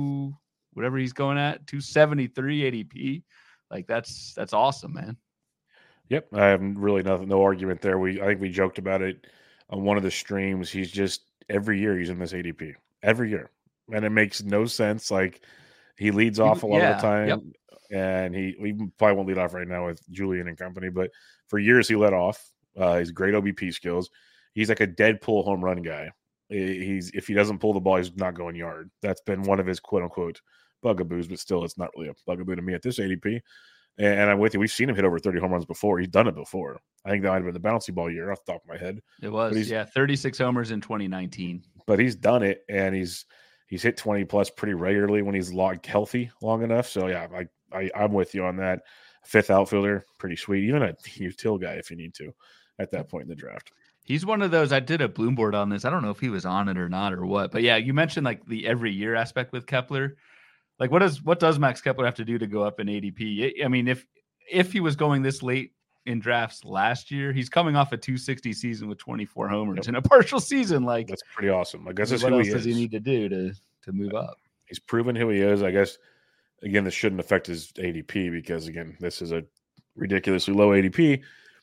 273 ADP. Like that's awesome, man. Yep. I have really no argument there. I think we joked about it on one of the streams. He's just every year he's in this ADP every year. And it makes no sense. Like he leads off a lot of the time and we probably won't lead off right now with Julian and company, but for years he led off. He's great OBP skills. He's like a Deadpool home run guy. If he doesn't pull the ball, he's not going yard. That's been one of his quote unquote bugaboos, but still, it's not really a bugaboo to me at this ADP. And I'm with you. We've seen him hit over 30 home runs before. He's done it before. I think that might have been the bouncy ball year off the top of my head. It was, 36 homers in 2019. But he's done it, and he's hit 20 plus pretty regularly when he's healthy long enough. So yeah, I'm with you on that. Fifth outfielder, pretty sweet. Even a util guy if you need to at that point in the draft. He's one of those. I did a Bloom board on this. I don't know if he was on it or not or what, but yeah, you mentioned like the every year aspect with Kepler. Like, what does Max Kepler have to do to go up in ADP? I mean, if he was going this late in drafts last year, he's coming off a 260 season with 24 homers in a partial season. Like, that's pretty awesome. I guess that's what who else he does is. he need to do to move up? He's proven who he is. I guess, again, this shouldn't affect his ADP because, again, this is a ridiculously low ADP.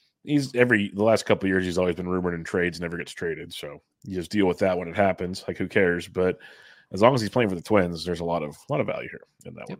The last couple of years, he's always been rumored in trades, never gets traded. So you just deal with that when it happens. Like, who cares? But as long as he's playing for the Twins, there's a lot of value here in that one.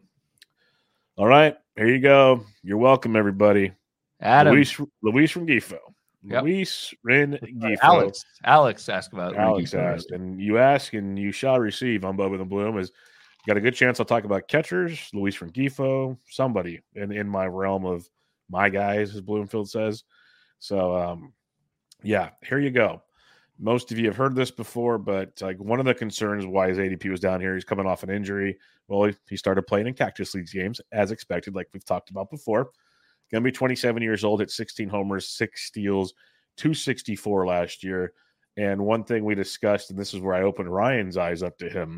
All right, here you go. You're welcome, everybody. Adam. Luis Rengifo. Yep. Luis Rengifo. Alex asked about Alex asked, and you ask and you shall receive on Bubba the Bloom. Is got a good chance I'll talk about catchers, Luis Rengifo, somebody in my realm of my guys, as Bloomfield says. So, yeah, here you go. Most of you have heard this before, but like one of the concerns why his ADP was down here, he's coming off an injury. Well, he started playing in Cactus Leagues games as expected, like we've talked about before. Going to be 27 years old, hit 16 homers, 6 steals, 264 last year. And one thing we discussed, and this is where I opened Ryan's eyes up to him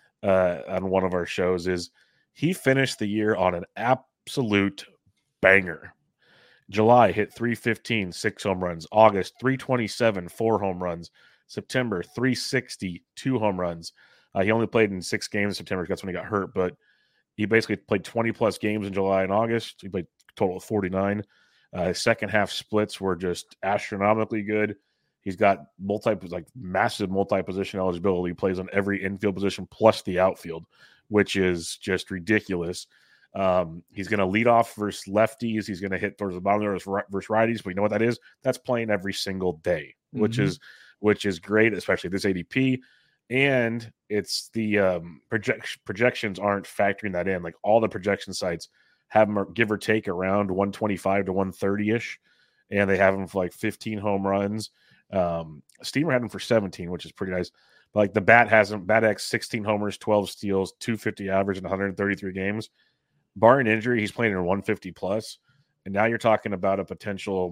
on one of our shows, is he finished the year on an absolute banger. July hit 315, 6 home runs. August 327, 4 home runs. September 360, 2 home runs. He only played in 6 games in September. That's when he got hurt, but he basically played 20 plus games in July and August. He played a total of 49. His second half splits were just astronomically good. He's got massive multi-position eligibility. He plays on every infield position plus the outfield, which is just ridiculous. He's going to lead off versus lefties. He's going to hit towards the bottom versus righties. But you know what that is? That's playing every single day, which is great, especially this ADP. And it's the projections aren't factoring that in. Like all the projection sites have him give or take around 125 to 130-ish, and they have him for like 15 home runs. Steamer had him for 17, which is pretty nice. But like the Bat has him, Bat X 16 homers, 12 steals, 250 average in 133 games. Barring injury, he's playing in 150 plus. And now you're talking about a potential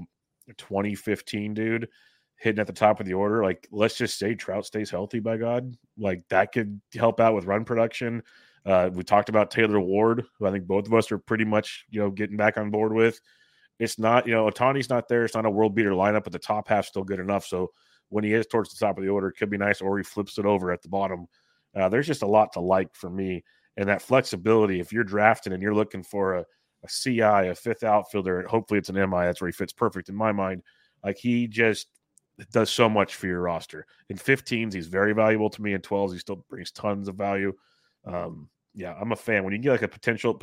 2015 dude hitting at the top of the order. Like, let's just say Trout stays healthy, by God. Like, that could help out with run production. We talked about Taylor Ward, who I think both of us are pretty much, getting back on board with. It's not, Ohtani's not there. It's not a world beater lineup, but the top half's still good enough. So when he is towards the top of the order, it could be nice, or he flips it over at the bottom. There's just a lot to like for me. And that flexibility, if you're drafting and you're looking for a CI, a fifth outfielder, hopefully it's an MI, that's where he fits perfect in my mind. Like, he just does so much for your roster. In 15s, he's very valuable to me. In 12s, he still brings tons of value. Yeah, I'm a fan. When you get like a potential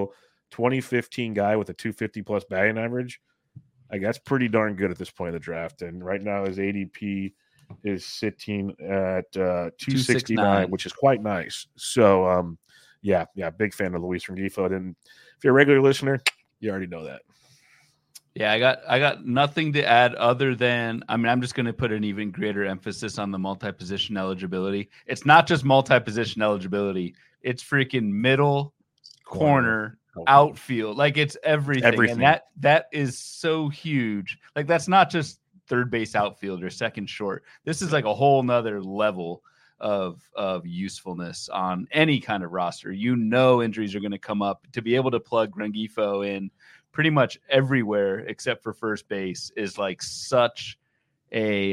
2015 guy with a 250 plus batting average, like that's pretty darn good at this point of the draft. And right now his ADP is sitting at 269, which is quite nice. So yeah, big fan of Luis Rengifo. And if you're a regular listener, you already know that. Yeah, I got nothing to add other than, I'm just going to put an even greater emphasis on the multi-position eligibility. It's not just multi-position eligibility. It's freaking middle, corner, outfield. Like, it's everything. And that is so huge. Like, that's not just third base, outfield, or second short. This is like a whole nother level of usefulness on any kind of roster. Injuries are going to come up. To be able to plug Rengifo in pretty much everywhere except for first base is like such a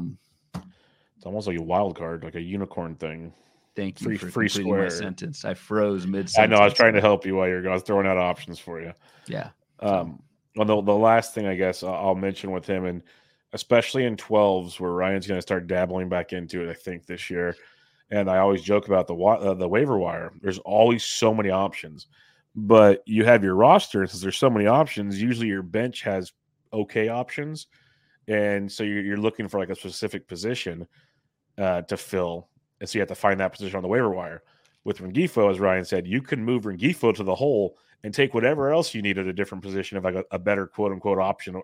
it's almost like a wild card, like a unicorn thing. Thank you for free completing my sentence. I froze mid-sentence. I know. I was trying to help you while you're going. I was throwing out options for you. Yeah. Well, the last thing I guess I'll mention with him, and especially in 12s where Ryan's going to start dabbling back into it, I think, this year. And I always joke about the waiver wire. There's always so many options. But you have your roster, since there's so many options, usually your bench has okay options. And so you're looking for like a specific position to fill. And so you have to find that position on the waiver wire. With Rengifo, as Ryan said, you can move Rengifo to the hole and take whatever else you need at a different position if like a better quote-unquote option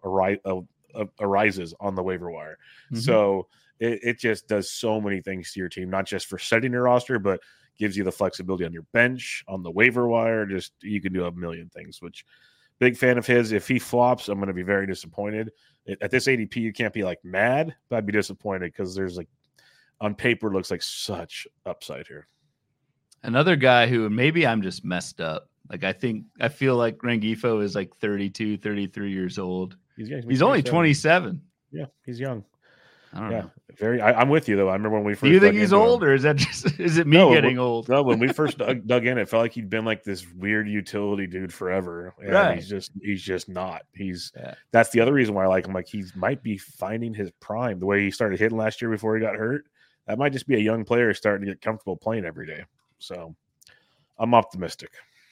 arises on the waiver wire. Mm-hmm. So it just does so many things to your team, not just for setting your roster, but gives you the flexibility on your bench, on the waiver wire. Just you can do a million things, which big fan of his. If he flops, I'm going to be very disappointed. At this ADP, you can't be like mad, but I'd be disappointed because there's like on paper looks like such upside here. Another guy who maybe I'm just messed up. Like I feel like Rengifo is like 32, 33 years old. He's only 27. Yeah, he's young. I don't know. I'm with you though. I remember when we first. Do you think he's old, or is it me getting old? No, when we first dug in, it felt like he'd been like this weird utility dude forever. And right. He's just not. That's the other reason why I like him. Like he might be finding his prime. The way he started hitting last year before he got hurt, that might just be a young player starting to get comfortable playing every day. So I'm optimistic.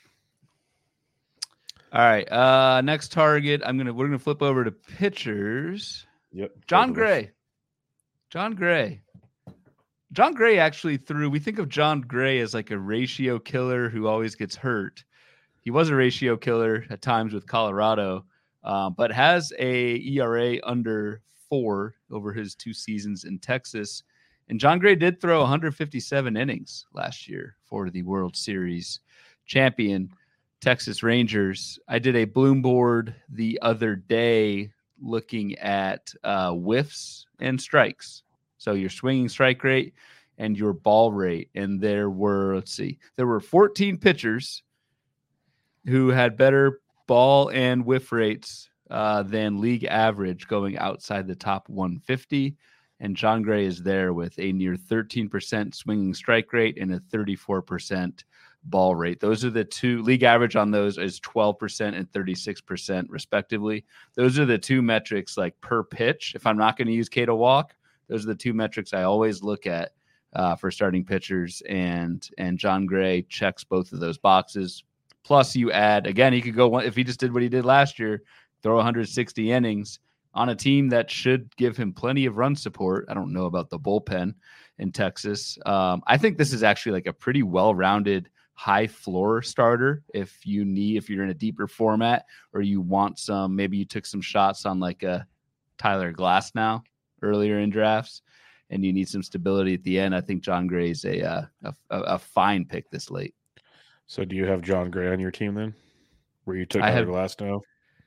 All right. Next target. We're gonna flip over to pitchers. Yep. John Gray. John Gray actually we think of John Gray as like a ratio killer who always gets hurt. He was a ratio killer at times with Colorado, but has a ERA under 4 over his 2 seasons in Texas. And John Gray did throw 157 innings last year for the World Series champion Texas Rangers. I did a Bloom board the other day looking at whiffs and strikes. So your swinging strike rate and your ball rate. And there were 14 pitchers who had better ball and whiff rates than league average going outside the top 150. And John Gray is there with a near 13% swinging strike rate and a 34% ball rate. Those are the two. League average on those is 12% and 36% respectively. Those are the two metrics like per pitch. If I'm not going to use K to walk, those are the two metrics I always look at for starting pitchers. And John Gray checks both of those boxes. Plus you add, again, he could go, if he just did what he did last year, throw 160 innings on a team that should give him plenty of run support. I don't know about the bullpen in Texas. I think this is actually like a pretty well-rounded high floor starter if you're in a deeper format or you want maybe you took some shots on like a Tyler Glasnow earlier in drafts and you need some stability at the end. I think John Gray's a fine pick this late. So do you have John Gray on your team then? Where you took Tyler Glasnow?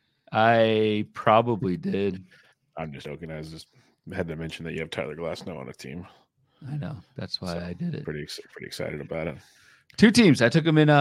I probably did. I'm just joking. I just had to mention that you have Tyler Glasnow on a team. I know. That's why I did it. Pretty excited about it. 2 teams. I took them in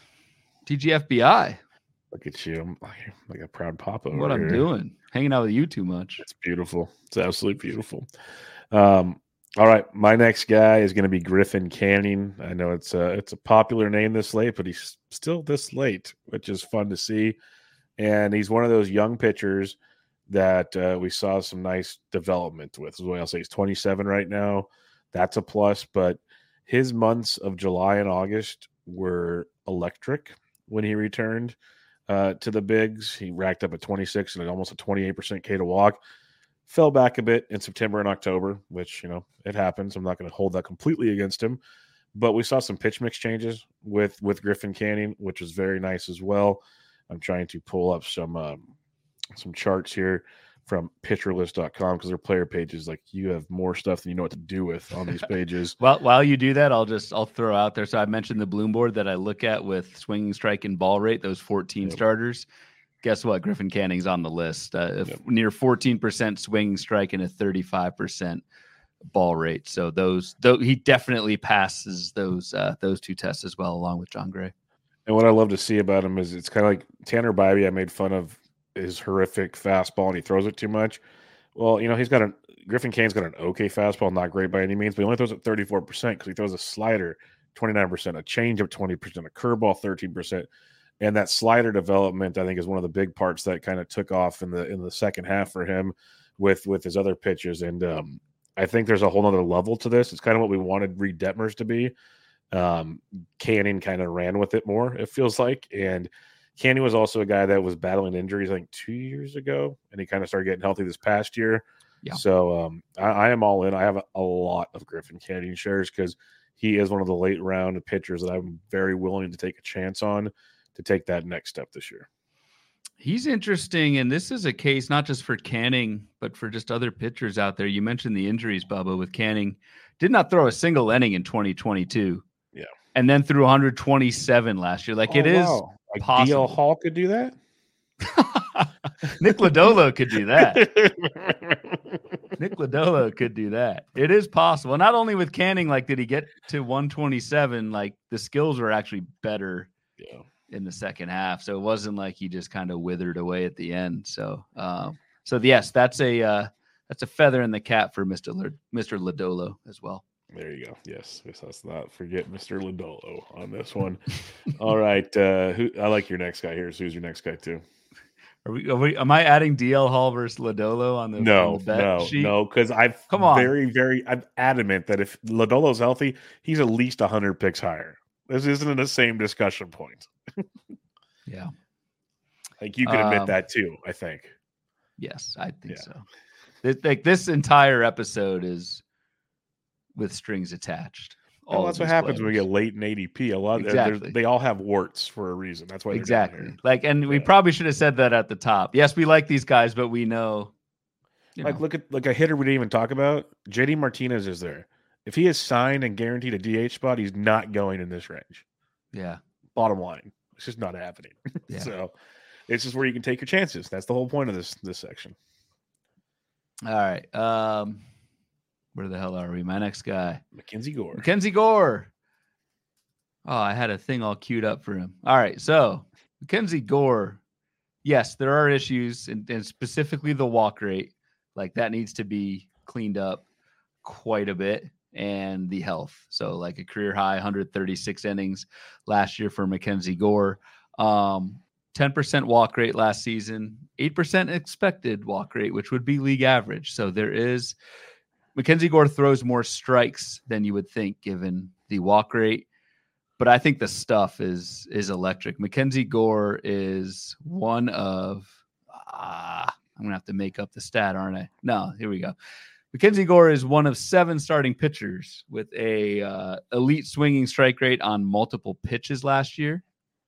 TGFBI. Look at you. I'm like a proud papa. What I'm doing. Hanging out with you too much. It's beautiful. It's absolutely beautiful. All right. My next guy is going to be Griffin Canning. I know it's a popular name this late, but he's still this late, which is fun to see. And he's one of those young pitchers that we saw some nice development with. Is what I'll say. He's 27 right now. That's a plus, but his months of July and August were electric when he returned to the bigs. He racked up a 26 and almost a 28% K to walk. Fell back a bit in September and October, which, it happens. I'm not going to hold that completely against him. But we saw some pitch mix changes with Griffin Canning, which was very nice as well. I'm trying to pull up some charts here from pitcherlist.com because their player pages, like you have more stuff than you know what to do with on these pages. Well, while you do that, I'll throw out there. So I mentioned the Bloom board that I look at with swinging strike and ball rate, those 14 starters. Guess what? Griffin Canning's on the list. Near 14% swinging strike and a 35% ball rate. So he definitely passes those 2 tests as well, along with John Gray. And what I love to see about him is it's kind of like Tanner Bybee. I made fun of his horrific fastball and he throws it too much. Well, Griffin Canning's got an okay fastball, not great by any means, but he only throws it 34% because he throws a slider 29%, a changeup 20%, a curveball 13%. And that slider development, I think, is one of the big parts that kind of took off in the second half for him with his other pitches. And I think there's a whole other level to this. It's kind of what we wanted Reed Detmers to be. Canning kind of ran with it more, it feels like. And Canning was also a guy that was battling injuries, I think 2 years ago, and he kind of started getting healthy this past year. Yeah. So I am all in. I have a lot of Griffin Canning shares because he is one of the late round pitchers that I'm very willing to take a chance on to take that next step this year. He's interesting, and this is a case not just for Canning, but for just other pitchers out there. You mentioned the injuries, Bubba, with Canning. Did not throw a single inning in 2022. Yeah. And then threw 127 last year. Like, it is possible. DL Hall could do that? Nick Lodolo could do that. Nick Lodolo could do that. It is possible. Not only with Canning, like, did he get to 127? Like, the skills were actually better in the second half. So it wasn't like he just kind of withered away at the end. So, yes, that's a feather in the cap for Mr. Lodolo as well. There you go. Yes, let's not forget Mr. Lodolo on this one. All right. I like your next guy here. So who's your next guy too? Am I adding DL Hall versus Lodolo on the bet sheet? No, because I'm adamant that if Lodolo's healthy, he's at least 100 picks higher. This isn't the same discussion point. Yeah. Like you can admit that too, I think. Yes, I think so. This entire episode is with strings attached. Well, that's what happens when we get late in ADP. They all have warts for a reason. That's why exactly. We probably should have said that at the top. Yes, we like these guys, but we know. Look at a hitter we didn't even talk about. JD Martinez is there. If he is signed and guaranteed a DH spot, he's not going in this range. Yeah. Bottom line, it's just not happening. Yeah. So it's just where you can take your chances. That's the whole point of this section. All right. Where the hell are we? My next guy. Mackenzie Gore. Oh, I had a thing all queued up for him. All right. So Mackenzie Gore. Yes, there are issues, and specifically the walk rate. Like, that needs to be cleaned up quite a bit, and the health. So, like, a career high 136 innings last year for Mackenzie Gore. 10% walk rate last season, 8% expected walk rate, which would be league average. So Mackenzie Gore throws more strikes than you would think given the walk rate. But I think the stuff is electric. Mackenzie Gore is one of I'm gonna have to make up the stat, aren't I? No, here we go. Mackenzie Gore is one of 7 starting pitchers with a elite swinging strike rate on multiple pitches last year.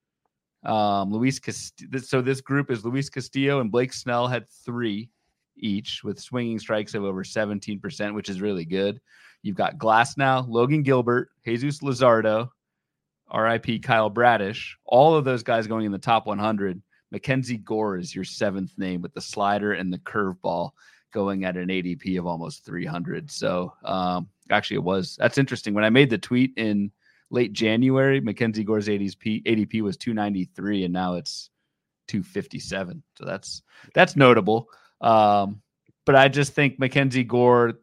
So this group is Luis Castillo and Blake Snell had 3 each with swinging strikes of over 17%, which is really good. You've got Glasnow, Logan Gilbert, Jesus Luzardo, RIP Kyle Bradish, all of those guys going in the top 100. Mackenzie Gore is your 7th name with the slider and the curveball going at an ADP of almost 300. So that's interesting. When I made the tweet in late January, Mackenzie Gore's ADP was 293, and now it's 257. So that's notable. But I just think Mackenzie Gore,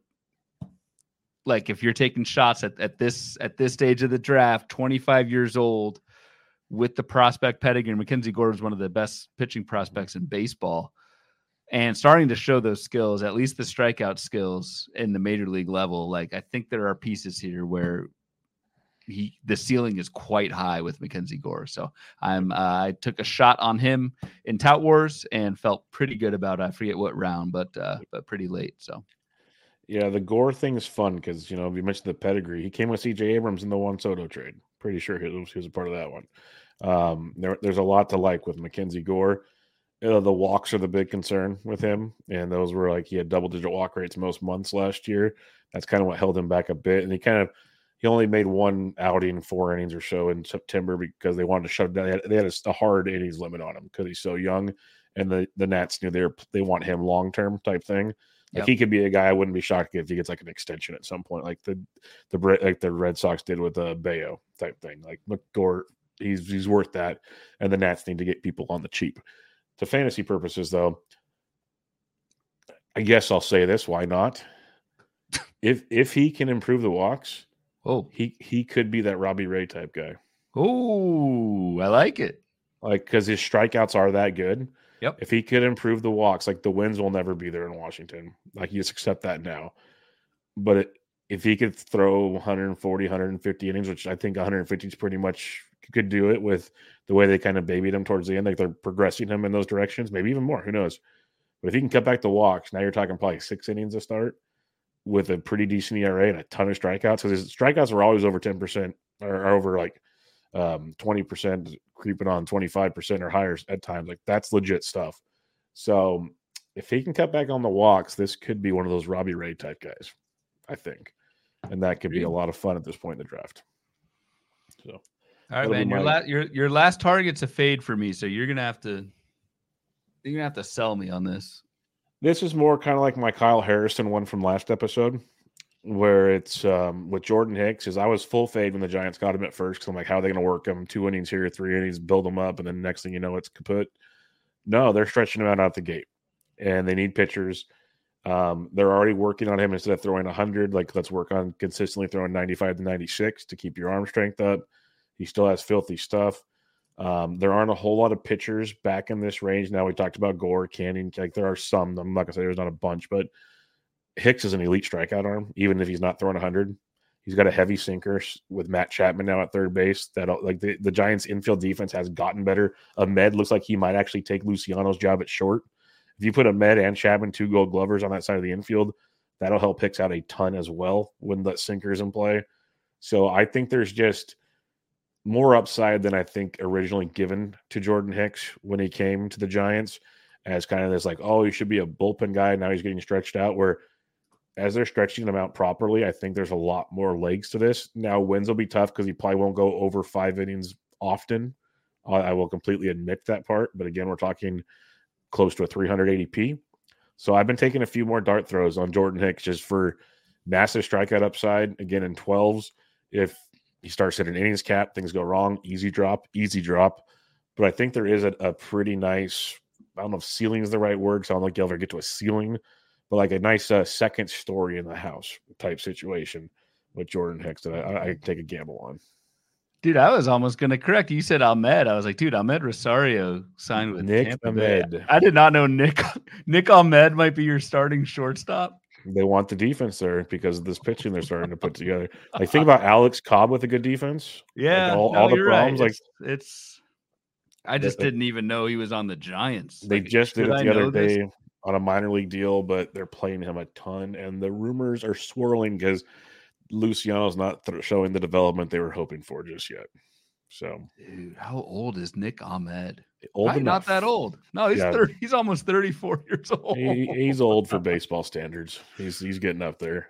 like, if you're taking shots at this stage of the draft, 25 years old, with the prospect pedigree, Mackenzie Gore is one of the best pitching prospects in baseball, and starting to show those skills, at least the strikeout skills in the major league level. Like, I think there are pieces here where the ceiling is quite high with Mackenzie Gore. So I took a shot on him in Tout Wars and felt pretty good about it. I forget what round, but pretty late. So yeah, the Gore thing is fun because, you mentioned the pedigree. He came with CJ Abrams in the Juan Soto trade. Pretty sure he was a part of that one. There's a lot to like with Mackenzie Gore. The walks are the big concern with him, and those were he had double-digit walk rates most months last year. That's kind of what held him back a bit, and he only made 1 outing, 4 innings or so in September because they wanted to shut him down. They had a hard innings limit on him because he's so young, and the Nats knew they want him long-term type thing. Like, he could be a guy I wouldn't be shocked if he gets an extension at some point, like the Red Sox did with Bayo type thing. Like, look, Gore, he's worth that, and the Nats need to get people on the cheap. To fantasy purposes, though, I guess I'll say this: why not? If he can improve the walks, he could be that Robbie Ray type guy. Oh, I like it. Because his strikeouts are that good. Yep. If he could improve the walks, the wins will never be there in Washington. You just accept that now. But if he could throw 140, 150 innings, which I think 150 is pretty much could do it with the way they kind of babied him towards the end. They're progressing him in those directions, maybe even more. Who knows? But if he can cut back the walks, now you're talking probably 6 innings to start with a pretty decent ERA and a ton of strikeouts. Because his strikeouts are always over 10% or over 20%, creeping on 25% or higher at times. That's legit stuff. So if he can cut back on the walks, this could be one of those Robbie Ray type guys, I think. And that could be a lot of fun at this point in the draft. So, all right, man. Your last target's a fade for me, so you're gonna have to sell me on this. This is more kind of like my Kyle Harrison one from last episode, where it's with Jordan Hicks. Is I was full fade when the Giants got him at first because I'm like, how are they going to work him? 2 innings here, 3 innings, build him up, and then next thing you know, it's kaput. No, they're stretching him out the gate, and they need pitchers. They're already working on him instead of throwing 100. Like, let's work on consistently throwing 95 to 96 to keep your arm strength up. He still has filthy stuff. There aren't a whole lot of pitchers back in this range. Now, we talked about Gore, Canning. Like, there are some. I'm not going to say there's not a bunch, but Hicks is an elite strikeout arm, even if he's not throwing 100. He's got a heavy sinker with Matt Chapman now at third base. That like the Giants' infield defense has gotten better. Ahmed looks like he might actually take Luciano's job at short. If you put Ahmed and Chapman, 2 Gold Glovers on that side of the infield, that'll help Hicks out a ton as well when the sinker's in play. So I think there's just more upside than I think originally given to Jordan Hicks when he came to the Giants as kind of this like, oh, he should be a bullpen guy. Now he's getting stretched out, where as they're stretching him out properly, I think there's a lot more legs to this. Now, wins will be tough because he probably won't go over 5 innings often. I will completely admit that part. But again, we're talking close to a 300 ADP. So I've been taking a few more dart throws on Jordan Hicks just for massive strikeout upside. Again, in 12s, if he starts hitting innings cap, things go wrong, easy drop. But I think there is a pretty nice, I don't know if ceiling is the right word, so I don't think you'll ever get to a ceiling, but like a nice second story in the house type situation with Jordan Hicks that I take a gamble on. Dude, I was almost going to correct you. You said Ahmed. I was like, dude, Ahmed Rosario signed with Nick Tampa Ahmed. Bay. I did not know Nick Ahmed might be your starting shortstop. They want the defense there because of this pitching they're starting to put together. Like, think about Alex Cobb with a good defense. Yeah, like all the problems. Right. Like, it's. I just didn't even know he was on the Giants. They like, just did it the other day this? On a minor league deal, but they're playing him a ton, and the rumors are swirling because Luciano's not showing the development they were hoping for just yet. So, dude, how old is Nick Ahmed? Not that old. No, he's 30. He's almost 34 years old. He's old for baseball standards. He's getting up there.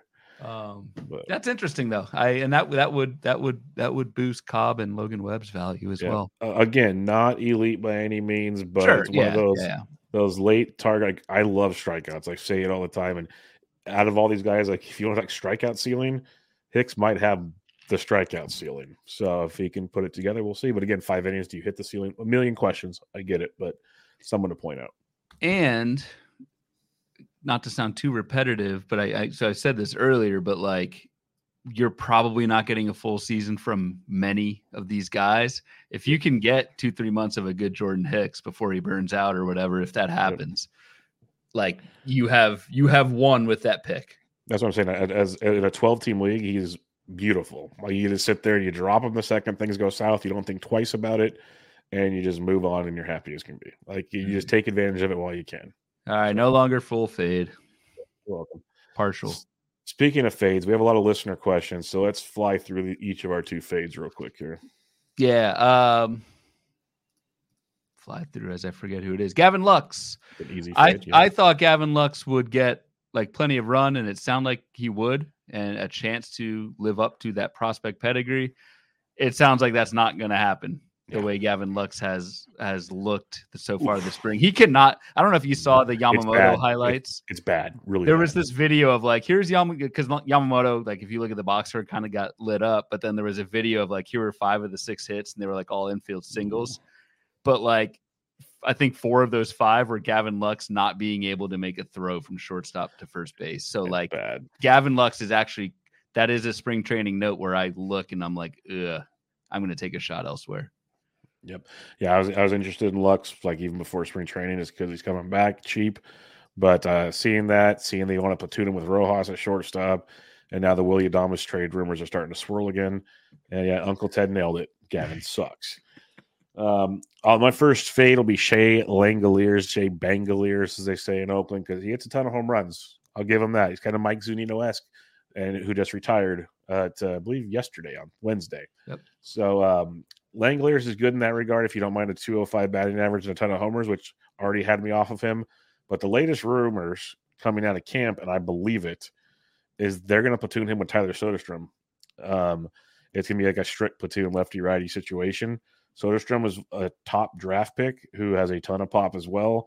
But that's interesting though. That would boost Cobb and Logan Webb's value as well. Again, not elite by any means, but sure, it's one of those late target. I love strikeouts. I say it all the time. And out of all these guys, like, if you want like strikeout ceiling, Hicks might have the strikeout ceiling. So if he can put it together, we'll see. But again, 5 innings, do you hit the ceiling? A million questions. I get it, but someone to point out. And not to sound too repetitive, but I said this earlier, but like, you're probably not getting a full season from many of these guys. If you can get 2-3 months of a good Jordan Hicks before he burns out or whatever, if that happens, like you have won with that pick. That's what I'm saying. As in a 12-team league, he's beautiful. Like, you just sit there, you drop him the second things go south, you don't think twice about it, and you just move on, and you're happy as can be. Like, you just take advantage of it while you can. All right, no longer full fade. You're welcome. Partial. Speaking of fades, we have a lot of listener questions, so let's fly through each of our 2 fades real quick here. Yeah, fly through as I forget who it is. Gavin Lux. An easy fade, I thought Gavin Lux would get like plenty of run, and it sounded like he would, and a chance to live up to that prospect pedigree. It sounds like that's not going to happen. The way Gavin Lux has looked so far this spring. He cannot. I don't know if you saw the Yamamoto highlights. It's bad. Really There bad. was this video of like, here's Yamamoto, because Yamamoto, like, if you look at the box score, kind of got lit up. But then there was a video of like, here were 5 of the 6 hits, and they were like all infield singles. But like, I think 4 of those 5 were Gavin Lux not being able to make a throw from shortstop to first base. So it's like, bad. Gavin Lux is actually, that is a spring training note where I look and I'm like, I'm going to take a shot elsewhere. Yep. Yeah, I was interested in Lux, like, even before spring training, is because he's coming back cheap. But seeing they want to platoon him with Rojas at shortstop, and now the Willy Adames trade rumors are starting to swirl again. And yeah, Uncle Ted nailed it. Gavin sucks. My first fade will be Shea Bangaliers, as they say in Oakland, because he hits a ton of home runs. I'll give him that. He's kind of Mike Zunino-esque, and who just retired, I believe yesterday on Wednesday. Yep. So Langoliers is good in that regard if you don't mind a 205 batting average and a ton of homers, which already had me off of him. But the latest rumors coming out of camp, and I believe it, is they're going to platoon him with Tyler Soderstrom. It's going to be like a strict platoon lefty-righty situation. Soderstrom was a top draft pick who has a ton of pop as well.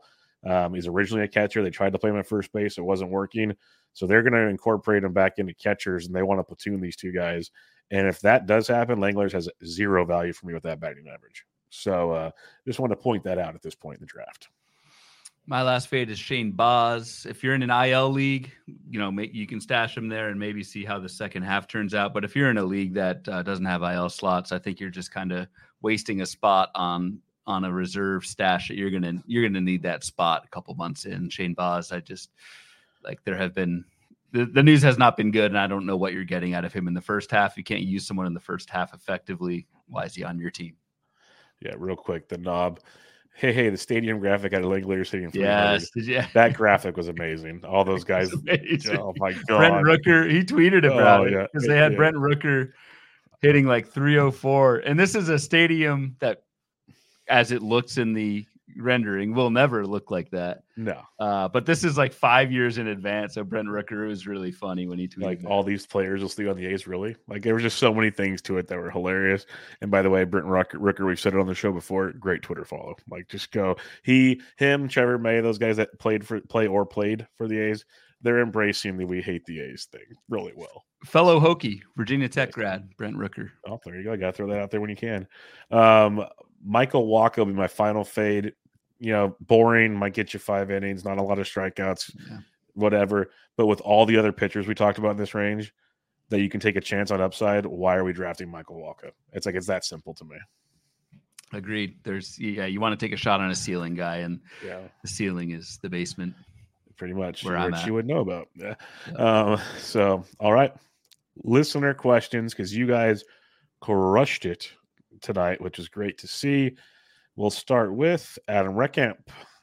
He's originally a catcher. They tried to play him at first base. It wasn't working. So they're going to incorporate him back into catchers, and they want to platoon these two guys. And if that does happen, Langler's has zero value for me with that batting average. So just want to point that out at this point in the draft. My last fade is Shane Baz. If you're in an IL league, you can stash him there and maybe see how the second half turns out. But if you're in a league that doesn't have IL slots, I think you're just kind of wasting a spot on a reserve stash that you're gonna need that spot a couple months in. Shane Baz, there have been the news has not been good, and I don't know what you're getting out of him in the first half. You can't use someone in the first half effectively. Why is he on your team? Yeah, real quick, the knob. Hey, the stadium graphic at Langler Stadium. Yes, that graphic was amazing. All those guys. Oh my god, Brent Rooker. He tweeted about it because they had Brent Rooker hitting like 304, and this is a stadium that, as it looks in the rendering, will never look like that. No. But this is like 5 years in advance. So Brent Rooker was really funny when he tweeted like that. All these players will sleep on the A's. Really, like there were just so many things to it that were hilarious. And by the way, Brent Rooker, we've said it on the show before. Great Twitter follow. Like just go. Him, Trevor May, those guys that played for the A's. They're embracing the "we hate the A's" thing really well. Fellow Hokie, Virginia Tech grad, Brent Rooker. Oh, there you go. I got to throw that out there when you can. Michael Wacha will be my final fade. Boring, might get you 5 innings, not a lot of strikeouts, whatever. But with all the other pitchers we talked about in this range that you can take a chance on upside, why are we drafting Michael Wacha? It's that simple to me. Agreed. You want to take a shot on a ceiling guy, and the ceiling is the basement. Pretty much, which you would know about. Yeah. So, all right. Listener questions, because you guys crushed it tonight, which is great to see. We'll start with Adam Reckamp.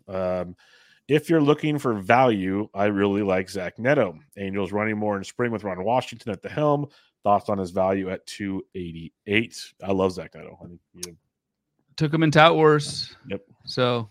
If you're looking for value, I really like Zach Neto. Angels running more in spring with Ron Washington at the helm. Thoughts on his value at 288. I love Zach Neto. I think took him in Tout Wars. Yep. So,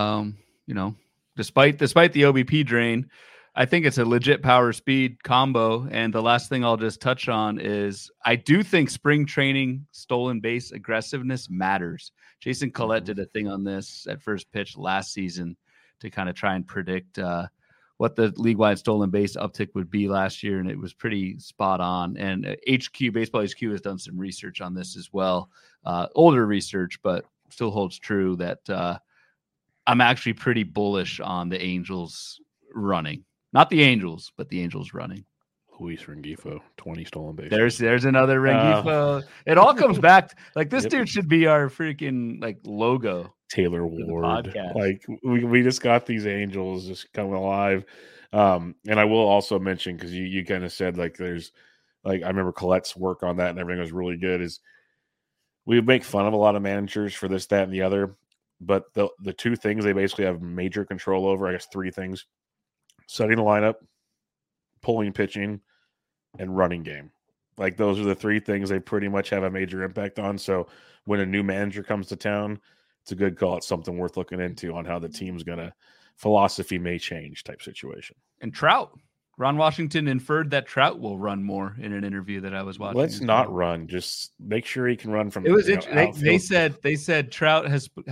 despite the OBP drain, I think it's a legit power speed combo. And the last thing I'll just touch on is I do think spring training stolen base aggressiveness matters. Jason Collette did a thing on this at First Pitch last season to kind of try and predict what the league-wide stolen base uptick would be last year, and it was pretty spot on. And Baseball HQ has done some research on this as well, older research, but still holds true that I'm actually pretty bullish on the Angels running. Not the Angels, but the Angels running. Luis Rengifo, 20 stolen bases. There's another Rengifo. It all comes back. Like this dude should be our freaking logo. Taylor Ward. Like we just got these Angels just coming alive. And I will also mention, because you kind of said there's I remember Colette's work on that and everything was really good, is we make fun of a lot of managers for this, that, and the other. But the two things they basically have major control over, I guess 3 things: setting the lineup, pulling pitching, and running game. Those are the 3 things they pretty much have a major impact on. So when a new manager comes to town, it's a good call. It's something worth looking into on how the team's philosophy may change type situation. And Trout. Ron Washington inferred that Trout will run more in an interview that I was watching. Let's not run. Just make sure he can run from. It was they said Trout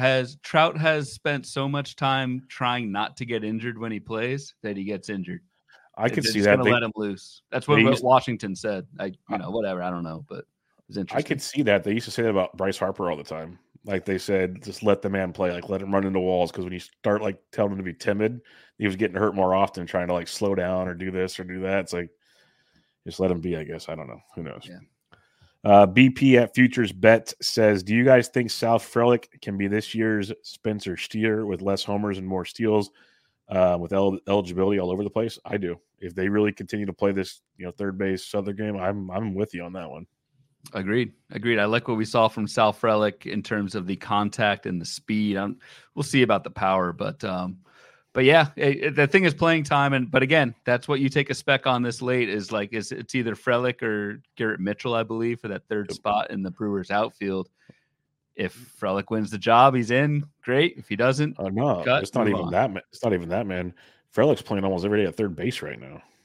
has spent so much time trying not to get injured when he plays that he gets injured. I could see that. Going to let him loose. That's what Washington said. Whatever. I don't know, but it was interesting. I could see that. They used to say that about Bryce Harper all the time. They said, just let the man play. Let him run into walls, because when you start telling him to be timid, he was getting hurt more often, trying to slow down or do this or do that. It's just let him be, I guess. I don't know. Who knows? Yeah. BP at Futures Bet says, do you guys think Sal Frelick can be this year's Spencer Steer with less homers and more steals, with eligibility all over the place? I do. If they really continue to play this, third base Southern game, I'm with you on that one. Agreed. I like what we saw from Sal Frelick in terms of the contact and the speed. We'll see about the power, but yeah, the thing is playing time. But again, that's what you take a spec on this late is it's either Frelick or Garrett Mitchell, I believe, for that third spot in the Brewers outfield. If Frelick wins the job, he's in. Great. If he doesn't, no, it's not even that. It's not even that, man. Frelick's playing almost every day at third base right now.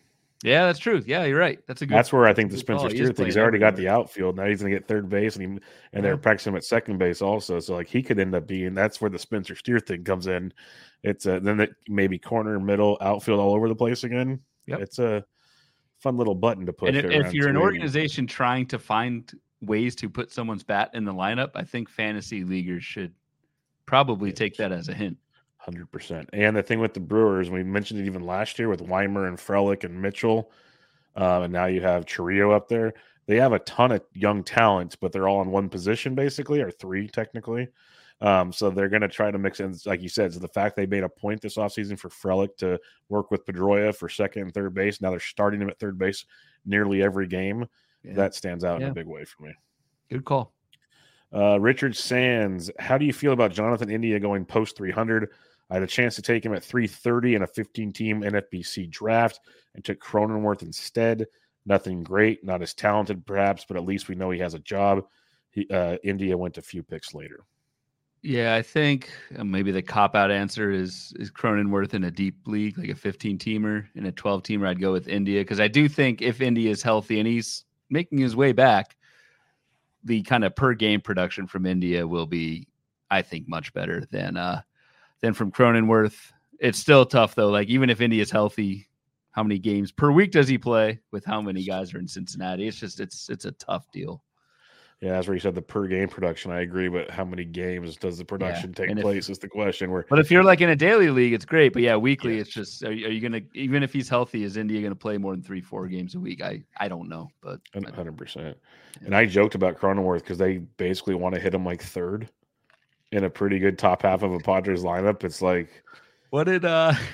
Yeah, that's true. Yeah, you're right. That's where I think the good Spencer call. He is Steer thing. He's playing already got the everywhere. outfield. Now he's going to get third base, and they're Yeah. practicing him at second base also. So like he could end up being. That's where the Spencer Steer thing comes in. It's then it maybe corner, middle, outfield, all over the place again. Yep. It's a fun little button to push. And if you're an 280. organization trying to find ways to put someone's bat in the lineup, I think fantasy leaguers should probably take that as a hint. 100%. And the thing with the Brewers, we mentioned it even last year with Weimer and Frelick and Mitchell, and now you have Chiriot up there. They have a ton of young talent, but they're all in one position basically, or three technically. So they're going to try to mix in, like you said. So the fact they made a point this offseason for Frelick to work with Pedroia for second and third base, now they're starting him at third base nearly every game. Yeah. That stands out in a big way for me. Good call. Richard Sands, how do you feel about Jonathan India going post 300? I had a chance to take him at 330 in a 15-team NFBC draft and took Cronenworth instead. Nothing great, not as talented perhaps, but at least we know he has a job. India went a few picks later. Yeah, I think maybe the cop-out answer is Cronenworth in a deep league, like a 15-teamer. In a 12-teamer, I'd go with India, because I do think if India is healthy and he's making his way back, the kind of per-game production from India will be, I think, much better than from Cronenworth. It's still tough, though. Like, even if India's healthy, how many games per week does he play with how many guys are in Cincinnati? It's just it's a tough deal. Yeah, that's where you said the per game production. I agree, but how many games does the production take place is the question. But if you're like in a daily league, it's great. But yeah, weekly, it's just are you gonna, even if he's healthy, is India gonna play more than 3-4 games a week? I don't know, but 100%. And I joked about Cronenworth because they basically want to hit him like third in a pretty good top half of a Padres lineup. It's like, what did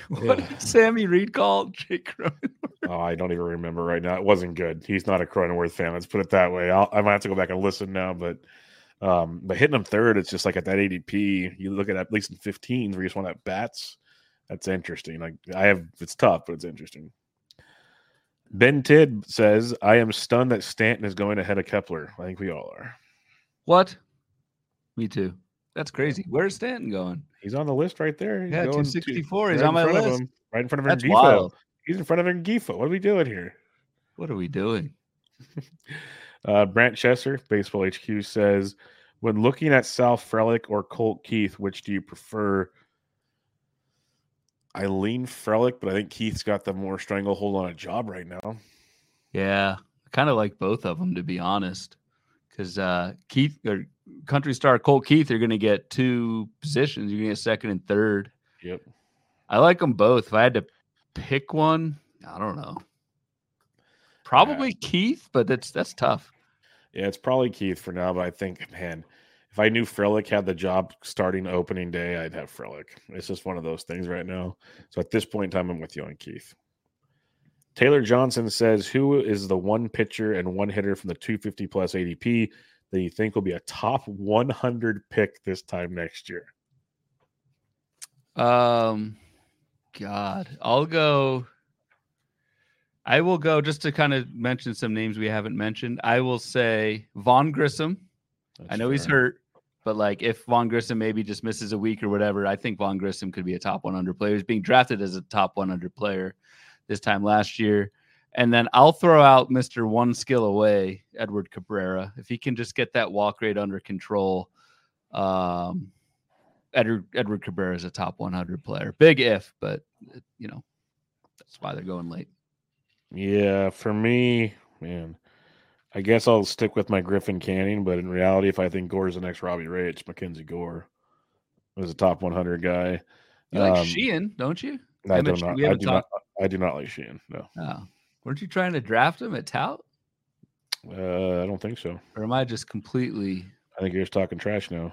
Sammy Reed call Jake Cronenworth? Oh, I don't even remember right now. It wasn't good. He's not a Cronenworth fan. Let's put it that way. I might have to go back and listen now, but hitting him third, it's just like at that ADP, you look at least in 15s where you just want at bats. That's interesting. Like it's tough, but it's interesting. Ben Tidd says, I am stunned that Stanton is going ahead of Kepler. I think we all are. What? Me too. That's crazy. Where's Stanton going? He's on the list right there. He's going 264. He's on my list. Right in front of him. That's wild. He's in front of Ngifo. What are we doing here? What are we doing? Brant Chesser, Baseball HQ, says, when looking at Sal Frelick or Colt Keith, which do you prefer? I lean Frelick, but I think Keith's got the more stranglehold on a job right now. Yeah, I kind of like both of them, to be honest. Because Keith or country star Colt Keith are going to get two positions. You're going to get second and third. Yep. I like them both. If I had to pick one, I don't know. Probably Keith, but that's tough. Yeah, it's probably Keith for now, but I think, man, if I knew Frelick had the job starting opening day, I'd have Frelick. It's just one of those things right now. So at this point in time, I'm with you on Keith. Taylor Johnson says, who is the one pitcher and one hitter from the 250 plus ADP that you think will be a top 100 pick this time next year? God, I will go just to kind of mention some names we haven't mentioned. I will say Vaughn Grissom. I know he's hurt, but like if Vaughn Grissom maybe just misses a week or whatever, I think Vaughn Grissom could be a top 100 player. He's being drafted as a top 100 player this time last year. And then I'll throw out Mr. One Skill Away, Edward Cabrera. If he can just get that walk rate under control, Edward Cabrera is a top 100 player. Big if, but that's why they're going late. Yeah, for me, man, I guess I'll stick with my Griffin Canning, but in reality, if I think Gore's the next Robbie Ray, it's Mackenzie Gore. He's a top 100 guy. You like Sheehan, don't you? I do not like Sheehan. No. Oh. Weren't you trying to draft him at tout? I don't think so. Or am I just completely? I think you're just talking trash now.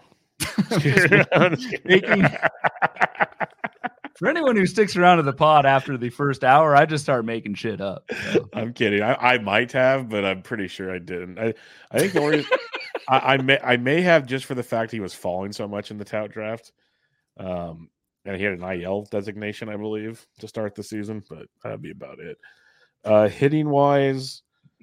For anyone who sticks around to the pod after the first hour, I just start making shit up. So. I'm kidding. I might have, but I'm pretty sure I didn't. I think the only I may have, just for the fact he was falling so much in the tout draft. And he had an IL designation, I believe, to start the season, but that'd be about it. Hitting wise,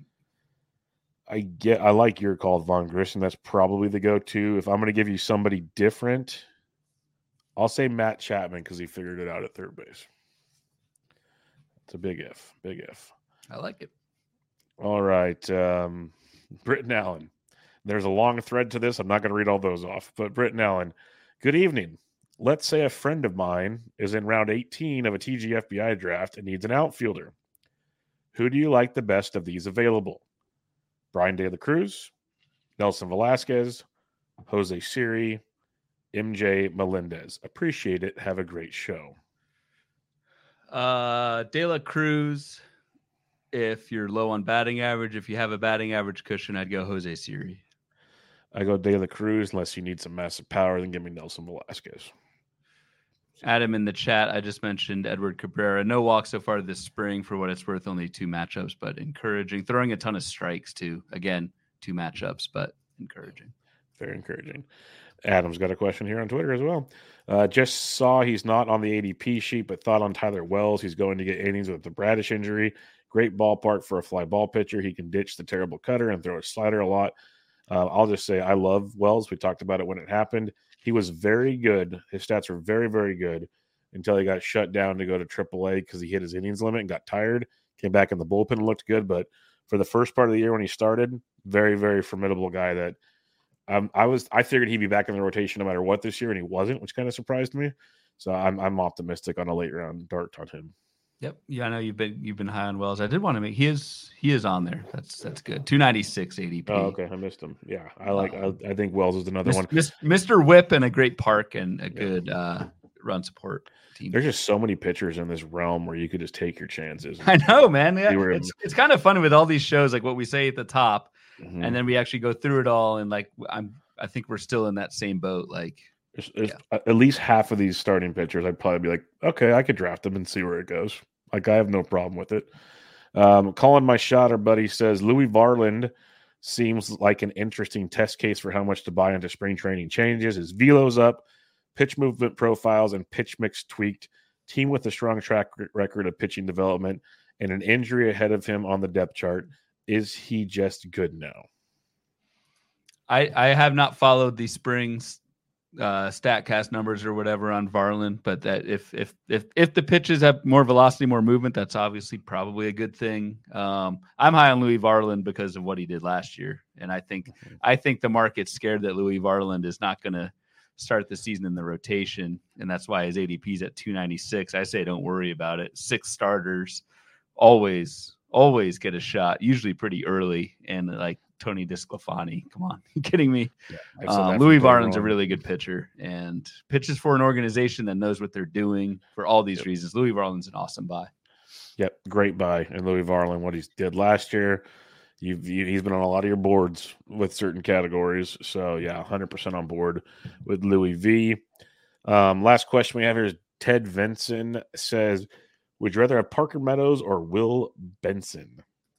I like your call, Vaughn Grissom. That's probably the go-to. If I'm going to give you somebody different, I'll say Matt Chapman because he figured it out at third base. It's a big if. I like it. All right. Britton Allen. There's a long thread to this. I'm not going to read all those off, but Britton Allen, good evening. Let's say a friend of mine is in round 18 of a TGFBI draft and needs an outfielder. Who do you like the best of these available? Brian De La Cruz, Nelson Velasquez, Jose Siri, MJ Melendez. Appreciate it. Have a great show. De La Cruz, if you're low on batting average. If you have a batting average cushion, I'd go Jose Siri. I go De La Cruz unless you need some massive power, then give me Nelson Velasquez. Adam in the chat, I just mentioned Edward Cabrera. No walk so far this spring for what it's worth, only 2 matchups, but encouraging. Throwing a ton of strikes too. Again, 2 matchups, but encouraging. Very encouraging. Adam's got a question here on Twitter as well. Just saw he's not on the ADP sheet, but thought on Tyler Wells. He's going to get innings with the Bradish injury. Great ballpark for a fly ball pitcher. He can ditch the terrible cutter and throw a slider a lot. I'll just say I love Wells. We talked about it when it happened. He was very good. His stats were very, very good until he got shut down to go to AAA because he hit his innings limit and got tired. Came back in the bullpen and looked good. But for the first part of the year when he started, very, very formidable guy that I figured he'd be back in the rotation no matter what this year, and he wasn't, which kind of surprised me. So I'm optimistic on a late round dart on him. Yep. Yeah, I know you've been high on Wells. I did want to make he is on there. That's good. 296 ADP. Oh, okay. I missed him. Yeah. I think Wells is another one. Mr. Whip and a great park and a good run support team. There's just so many pitchers in this realm where you could just take your chances. I know, man. Yeah. It's kind of funny with all these shows, like what we say at the top, and then we actually go through it all, and like I think we're still in that same boat. Like there's at least half of these starting pitchers, I'd probably be like, okay, I could draft them and see where it goes. Like, I have no problem with it. Calling my shot, our buddy says Louis Varland seems like an interesting test case for how much to buy into spring training changes. His velo's up, pitch movement profiles and pitch mix tweaked, team with a strong track record of pitching development, and an injury ahead of him on the depth chart. Is he just good now? I have not followed the spring's StatCast numbers or whatever on Varland, but that if the pitches have more velocity, more movement, that's obviously probably a good thing. I'm high on Louis Varland because of what he did last year, and I think the market's scared that Louis Varland is not going to start the season in the rotation, and that's why his ADP is at 296. I say don't worry about it. 6 starters always get a shot, usually pretty early, and like Tony DeSclafani. Come on, you kidding me? Yeah, Louis Varland's a really good pitcher and pitches for an organization that knows what they're doing for all these reasons. Louis Varland's an awesome buy. Yep, great buy. And Louis Varland, what he did last year, he's been on a lot of your boards with certain categories. So, yeah, 100% on board with Louis V. Last question we have here is Ted Vinson says, would you rather have Parker Meadows or Will Benson?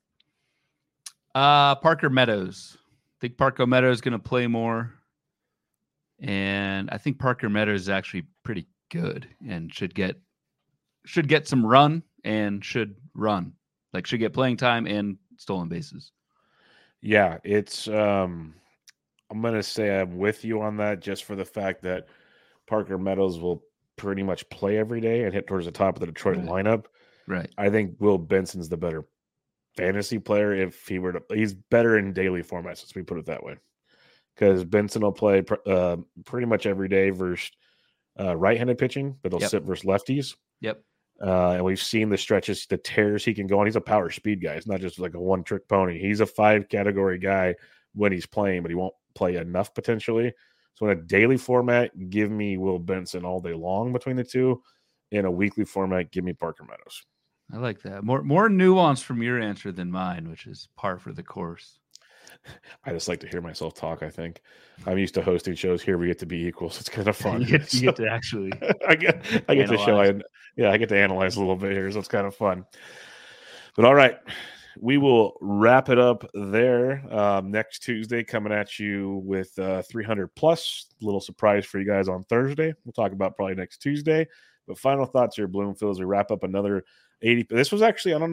Parker Meadows. I think Parker Meadows is going to play more. And I think Parker Meadows is actually pretty good and should get some run and should run. Like, should get playing time and stolen bases. Yeah, it's I'm going to say I'm with you on that just for the fact that Parker Meadows will pretty much play every day and hit towards the top of the Detroit lineup. Right. I think Will Benson's the better fantasy player if he were to. He's better in daily formats, let's put it that way. Because Benson will play pretty much every day versus right-handed pitching, but he'll sit versus lefties. Yep. And we've seen the stretches, the tears he can go on. He's a power speed guy. It's not just like a one-trick pony. He's a 5-category guy when he's playing, but he won't play enough potentially. So in a daily format, give me Will Benson all day long between the two. In a weekly format, give me Parker Meadows. I like that. More nuance from your answer than mine, which is par for the course. I just like to hear myself talk, I think. I'm used to hosting shows here. We get to be equals. It's kind of fun. You get to actually I get to show I get to analyze a little bit here, so it's kind of fun. But all right. We will wrap it up there. Next Tuesday, coming at you with 300 plus. A little surprise for you guys on Thursday. We'll talk about probably next Tuesday. But final thoughts here, Bloomfield, as we wrap up another 80. This was actually, I don't know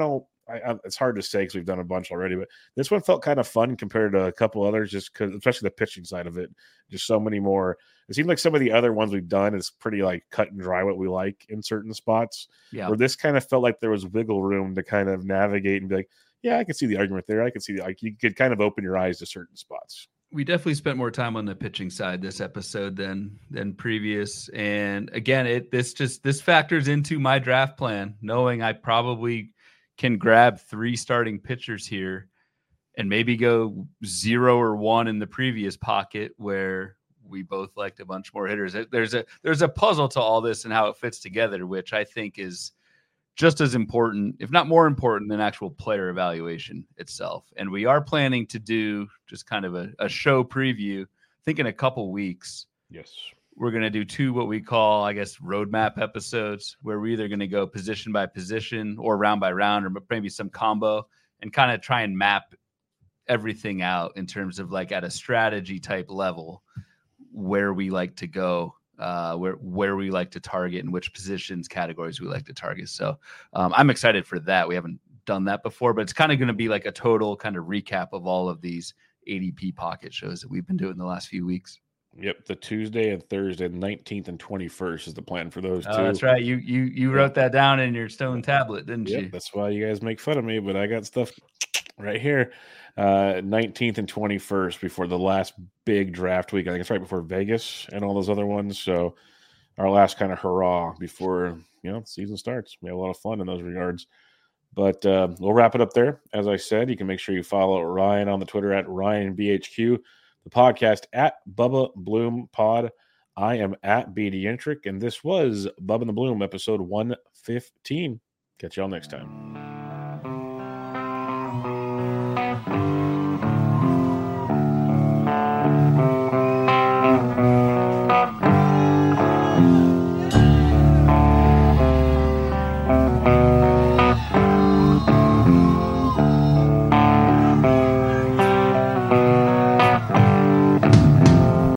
it's hard to say because we've done a bunch already, but this one felt kind of fun compared to a couple others, just because, especially the pitching side of it, just so many more. It seems like some of the other ones we've done is pretty like cut and dry what we like in certain spots. Yeah. Where this kind of felt like there was wiggle room to kind of navigate and be like, yeah, I can see the argument there. I can see like you could kind of open your eyes to certain spots. We definitely spent more time on the pitching side this episode than previous. And again, this factors into my draft plan, knowing I probably can grab 3 starting pitchers here and maybe go 0 or 1 in the previous pocket where we both liked a bunch more hitters. There's a puzzle to all this and how it fits together, which I think is just as important, if not more important, than actual player evaluation itself. And we are planning to do just kind of a show preview. I think in a couple weeks. Yes. We're going to do 2 what we call, I guess, roadmap episodes, where we're either going to go position by position or round by round, or maybe some combo, and kind of try and map everything out in terms of like at a strategy type level, where we like to go, where we like to target, and which positions, categories we like to target. So I'm excited for that. We haven't done that before, but it's kind of going to be like a total kind of recap of all of these ADP pocket shows that we've been doing the last few weeks. Yep, the Tuesday and Thursday, 19th and 21st is the plan for those 2. That's right. You wrote that down in your stone tablet, didn't you? That's why you guys make fun of me, but I got stuff right here. 19th and 21st before the last big draft week. I think it's right before Vegas and all those other ones. So our last kind of hurrah before the season starts. We have a lot of fun in those regards. But we'll wrap it up there. As I said, you can make sure you follow Ryan on the Twitter at RyanBHQ. The podcast at Bubba Bloom Pod. I am at BD Intric, and this was Bubba and the Bloom, episode 115. Catch y'all next time.